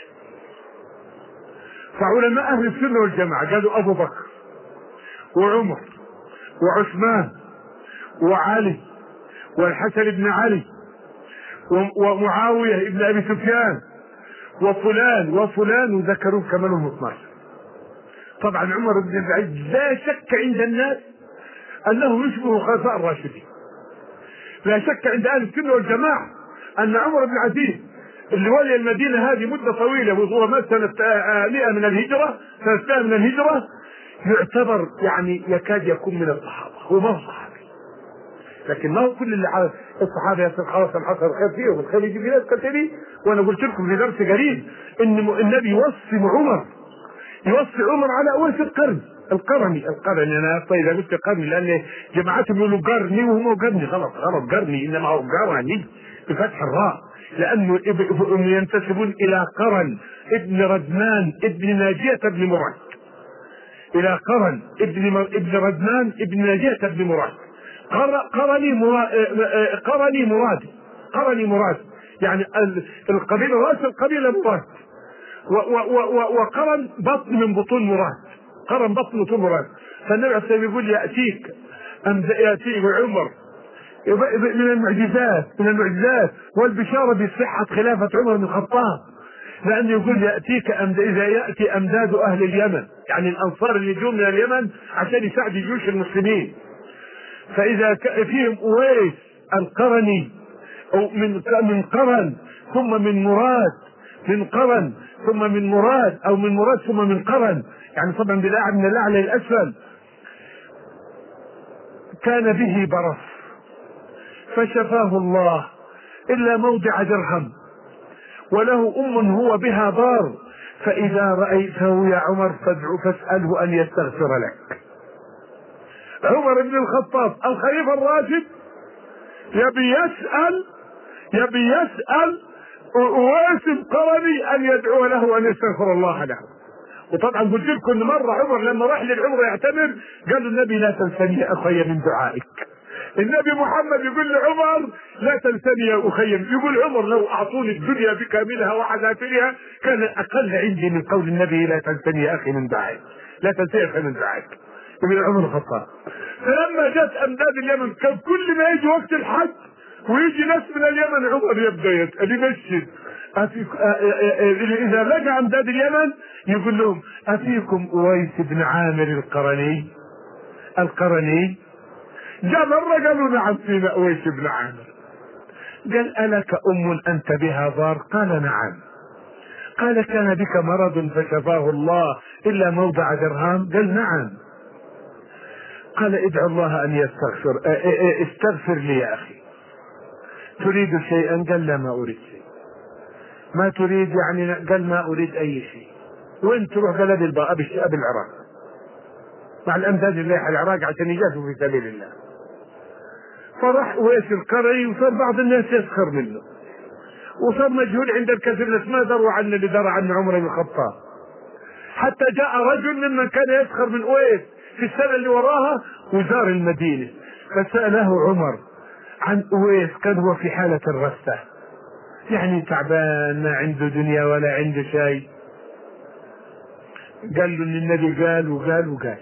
فعلماء أهل السنة والجماعة قالوا أبو بكر وعمر وعثمان وعلي والحسن بن علي ومعاوية بن أبي سفيان وفلان وفلان، وذكروا كمان هم اثناشر. طبعا عمر بن عبد العزيز لا شك عند الناس أنه يشبه الخلفاء الراشدين. لا شك عند أهل السنة والجماعة أن عمر بن العزيز اللي ولي المدينة هذه مدة طويلة ومات سنة مئة من الهجرة، سنة مئة من الهجرة، يعتبر يعني يكاد يكون من الصحابة. هو ما هو صحابي، لكن ما هو كل اللي على الصحابة يصير خلاص حصل الخير فيه والخير يجي في ناس كثيرين. وأنا قلت لكم في درس قريب إن النبي يوصي عمر يوصي عمر على أويس القرن القرني القرني أنا طيب إذا قلت قرني لأن جماعتهم يقولوا قرني وهم قرني غلط غلط قرني، إنما هو قرني بفتح الراء، لأنه ينتسبون إلى قرن ابن ردمان ابن ناجية ابن مراد، إلى قرن ابن ابن ردمان ابن ناجية ابن مراد. قرني مراد قرني مراد قرني مراد يعني القبيلة رأس القبيلة مراد، وقرن بطن من بطون مراد، قرن بطن بطون مراد. فالنبي عليه الصلاة والسلام يقول يأتيك أم يأتيك عمر من المعجزات من المعجزات والبشارة بصحة خلافة عمر بن الخطاب، لأنه يقول يأتيك أمد... إذا يأتي أمداد أهل اليمن، يعني الأنصار اللي يجون من اليمن عشان يساعدوا جيوش المسلمين، فإذا فيهم أويس القرني أو من من قرن ثم من مراد من قرن ثم من مراد أو من مراد ثم من قرن، يعني طبعا بالأعلى من الأعلى للأسفل، كان به برص فشفاه الله إلا موضع درهم، وله أم هو بها بار، فإذا رأيته يا عمر فادعو فاسأله أن يستغفر لك. عمر بن الخطاب الخليفة الراشد يبي يسأل يبي يسأل أويس القرني أن يدعو له أن يستغفر الله له. وطبعا قلت لكم ان مره عمر لما راح للعمره يعتمر قال النبي لا تنسني يا اخي من دعائك. النبي محمد يقول لعمر لا تنسني يا اخي، يقول عمر لو اعطوني الدنيا بكاملها وعذافيرها كان اقل عندي من قول النبي لا تنسني يا اخي من دعائك، لا تنسني يا اخي من دعائك. ابن عمر الخطاب. فلما جاءت امداد اليمن كان كل ما يجي وقت الحج ويجي ناس من اليمن عمر يبدا يسال يمشي اذا رجع امداد اليمن يقول لهم افيكم اويس بن عامر القرني القرني جاء مره قالوا نعم فينا اويس بن عامر. قال الك ام انت بها ضار؟ قال نعم. قال كان بك مرض فشفاه الله الا موضع درهام؟ قال نعم. قال ادعو الله ان يستغفر استغفر لي يا اخي. تريد شيئا؟ قال لا ما اريد شيء. ما تريد يعني؟ قال ما اريد اي شيء. وين تروح؟ قال ابي ابي العراق مع الامداد اللي رايح العراق عشان يجازوا في سبيل الله. فراح ويش القري وصار بعض الناس يسخر منه وصار مجهول عند الكثير، الناس ما دروا عنه اللي درى عنه عمر بن الخطاب. حتى جاء رجل ممن كان يسخر من اويس في السنه اللي وراها وزار المدينه فساله عمر عن اويس. كان هو في حاله الرثه يعني تعبان ما عنده دنيا ولا عنده شيء. قال له ان النبي قال وقال وقال.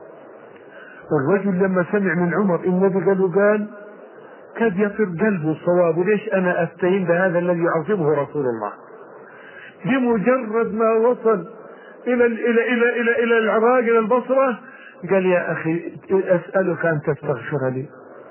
والرجل لما سمع من عمر النبي قال وقال كاد يصير قلبه الصواب. وليش انا استهين بهذا الذي يعظمه رسول الله؟ بمجرد ما وصل الى الى الى الى الى العراق الى البصره قال يا اخي اسالك ان تستغفر لي.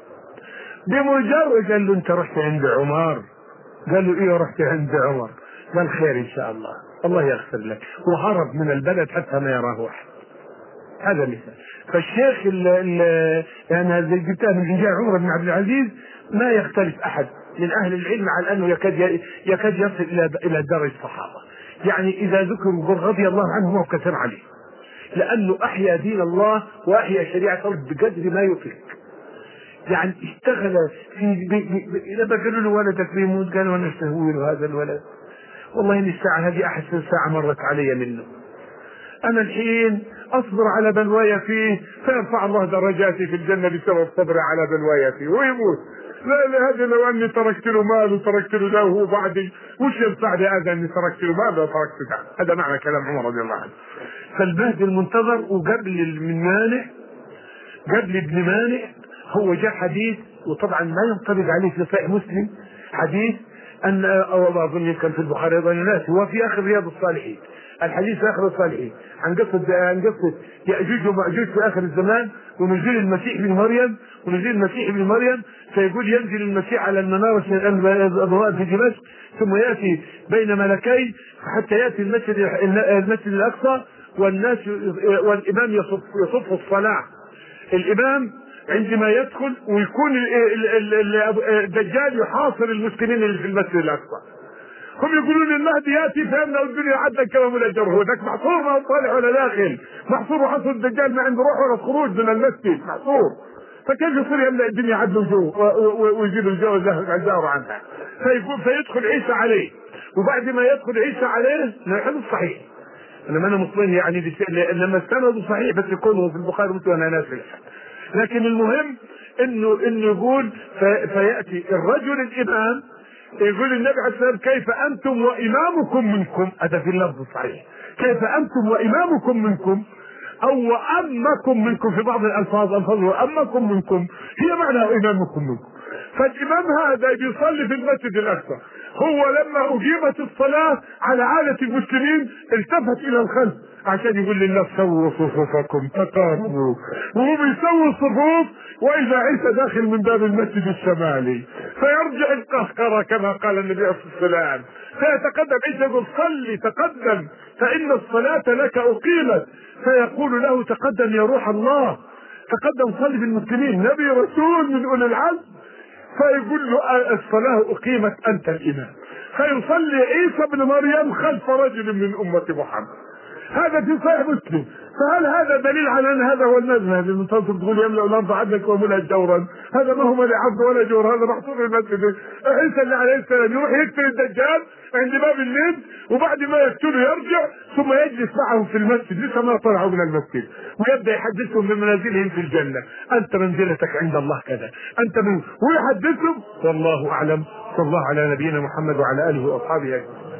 بمجرد قال له انت رحت عند عمر؟ قال له ايه رحت عند عمر. قال خير ان شاء الله الله يغفر لك. وهرب من البلد حتى ما يراه احد. هذا مثال. فالشيخ اللي يعني هذا جبتها من انجاء عمر بن عبد العزيز ما يختلف احد من اهل العلم على انه يكاد يكاد يصل الى الى درجه الصحابه. يعني اذا ذكر رضي الله عنه هو كثير عليه لانه احيا دين الله واحيا شريعه الله بقدر ما يطيق. يعني اشتغل في لما قالوا له ولدك بيموت قالوا انا استهوي له هذا الولد. والله ان الساعه هذه احسن ساعه مرت علي منه. انا الحين اصبر على بلوايا فيه فيرفع الله درجاتي في الجنه بسبب صبري على بلوايا فيه ويموت. لا هذا لو اني تركت له مال وتركت له له وهو بعدي وش ينفعني هذا اني تركت له مال وتركت له. هذا معنى كلام عمر رضي الله عنه. فالمهدي المنتظر وقبل من مانع قبل ابن مانع هو جاء حديث وطبعا ما ينطبق عليه في صحيح مسلم حديث ان او اظن كان في البخاري ايضا الناس هو في اخر رياض الصالحين الحديث في اخر الصالحين عن قصه عن قصه ياجوج وماجوج في اخر الزمان ونزول المسيح بن مريم ونزول المسيح بن مريم. فيقول ينزل المسيح على المناره الاضواء في دمشق ثم ياتي بين ملكين حتى ياتي المسجد المسجد الاقصى والناس والامام يصف يصف الصلاه. الامام عندما يدخل ويكون الدجال يحاصر المسلمين اللي في المسجد الاقصى. هم يقولون المهدي ياتي فيملا الدنيا عدا كما ملجر. هو ذاك محصور ما هو طالع ولا داخل، محصور وحصر الدجال ما عنده روح ولا خروج من المسجد، محصور. فكيف يصير يملا الدنيا عدل وجوه ويجيب الجو الجار عنها؟ فيقول فيدخل عيسى عليه وبعد ما يدخل عيسى عليه الحديث صحيح. انا ما انا مصمم يعني لما استنده صحيح بس يكون في البخاري ومسلم انا ناسي. لكن المهم انه انه يقول في فياتي الرجل الامام يقول النبي عليه الصلاه والسلام كيف انتم وامامكم منكم. هذا في اللفظ الصحيح كيف انتم وامامكم منكم او وامكم منكم. في بعض الالفاظ الفاظ وامكم منكم هي معنى امامكم منكم. فالامام هذا بيصلي في المسجد الاقصى. هو لما اجيبت الصلاه على عاده المسلمين التفت الى الخلف عشان يقول للناس سووا صفوفكم تقاربوا. وهو بيسوي الصفوف واذا عيسى داخل من باب المسجد الشمالي فيرجع القهقرة كما قال النبي عليه الصلاه والسلام. فيتقدم عيسى يقول صلي تقدم فان الصلاه لك اقيمت. فيقول له تقدم يا روح الله تقدم صلي بالمسلمين نبي رسول من اولي العزم. فيقول له الصلاه اقيمت انت الامام. فيصلي عيسى بن مريم خلف رجل من امه محمد. هذا في صحيح مسلم. فهل هذا دليل على ان هذا هو المذهب المنتصر تقول يملا الارض عدلك وملأ جورا؟ هذا ما هو ملأ عبد ولا جور، هذا محصور في المسجد. عيسى اللي عليه السلام يروح يقتل الدجال عند باب الند وبعد ما يقتله يرجع ثم يجلس معهم في المسجد لسه ما طلعوا من المسجد ويبدا يحدثهم بمنازلهم في الجنه. انت منزلتك عند الله كذا انت من ويحدثهم والله اعلم. صلى الله على نبينا محمد وعلى اله واصحابه اجمعين.